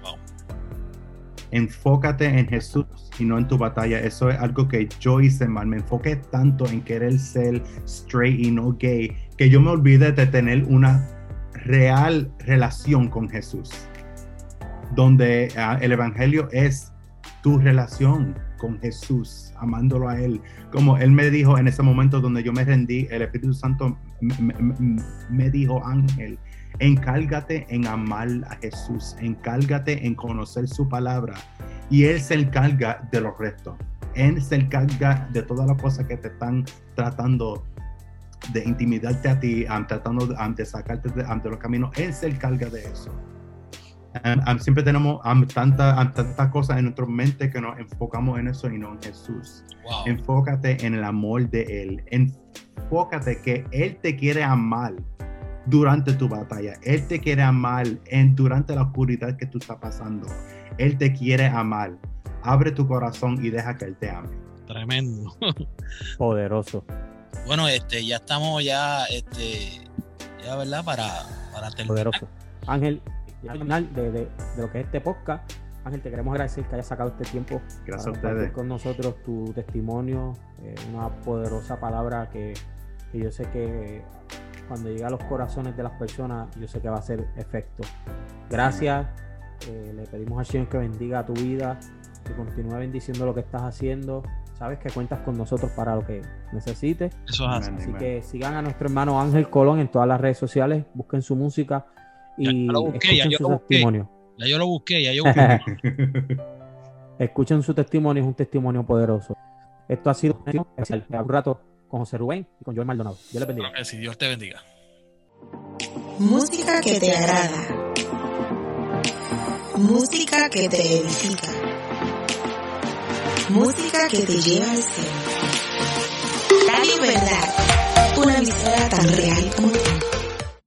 [SPEAKER 5] Enfócate en Jesús y no en tu batalla. Eso es algo que yo hice mal. Me enfoqué tanto en querer ser straight y no gay que yo me olvidé de tener una real relación con Jesús, donde uh, el evangelio es tu relación con Jesús, amándolo a Él. Como Él me dijo en ese momento donde yo me rendí, el Espíritu Santo me, me, me dijo, Ángel, encárgate en amar a Jesús, encárgate en conocer su palabra y Él se encarga de los restos. Él se encarga de todas las cosas que te están tratando de intimidarte a ti, um, tratando de, um, de sacarte de, um, de los caminos. Él se encarga de eso. Um, um, siempre tenemos um, tantas um, tanta cosas en nuestra mente que nos enfocamos en eso y no en Jesús. Wow. Enfócate en el amor de Él. Enfócate que Él te quiere amar durante tu batalla. Él te quiere amar en, durante la oscuridad que tú estás pasando. Él te quiere amar. Abre tu corazón y deja que Él te ame.
[SPEAKER 4] Tremendo.
[SPEAKER 3] Poderoso.
[SPEAKER 4] Bueno, este, ya estamos ya, este, ya, ¿verdad? Para, para terminar.
[SPEAKER 3] Poderoso. Ángel, al final de, de, de lo que es este podcast, Ángel, te queremos agradecer que hayas sacado este tiempo.
[SPEAKER 5] Gracias
[SPEAKER 3] para
[SPEAKER 5] a ustedes.
[SPEAKER 3] Con nosotros tu testimonio, eh, una poderosa palabra que, que yo sé que cuando llega a los corazones de las personas, yo sé que va a hacer efecto. Gracias. Eh, le pedimos al Señor que bendiga tu vida, que continúe bendiciendo lo que estás haciendo. Sabes que cuentas con nosotros para lo que necesites.
[SPEAKER 4] Eso es así.
[SPEAKER 3] Así que sigan a nuestro hermano Ángel Colón en todas las redes sociales, busquen su música y
[SPEAKER 4] ya, ya busqué,
[SPEAKER 3] escuchen
[SPEAKER 4] ya
[SPEAKER 3] su
[SPEAKER 4] yo
[SPEAKER 3] testimonio.
[SPEAKER 4] Ya yo lo busqué, ya yo busqué.
[SPEAKER 3] Escuchen su testimonio, es un testimonio poderoso. Esto ha sido un rato con José Rubén y con Joel Maldonado. Dios les bendiga.
[SPEAKER 4] Claro que sí, Dios te bendiga.
[SPEAKER 6] Música que te agrada. Música que te edifica. Música que te lleva al cielo. Radio Verdad, una emisora tan real como tú.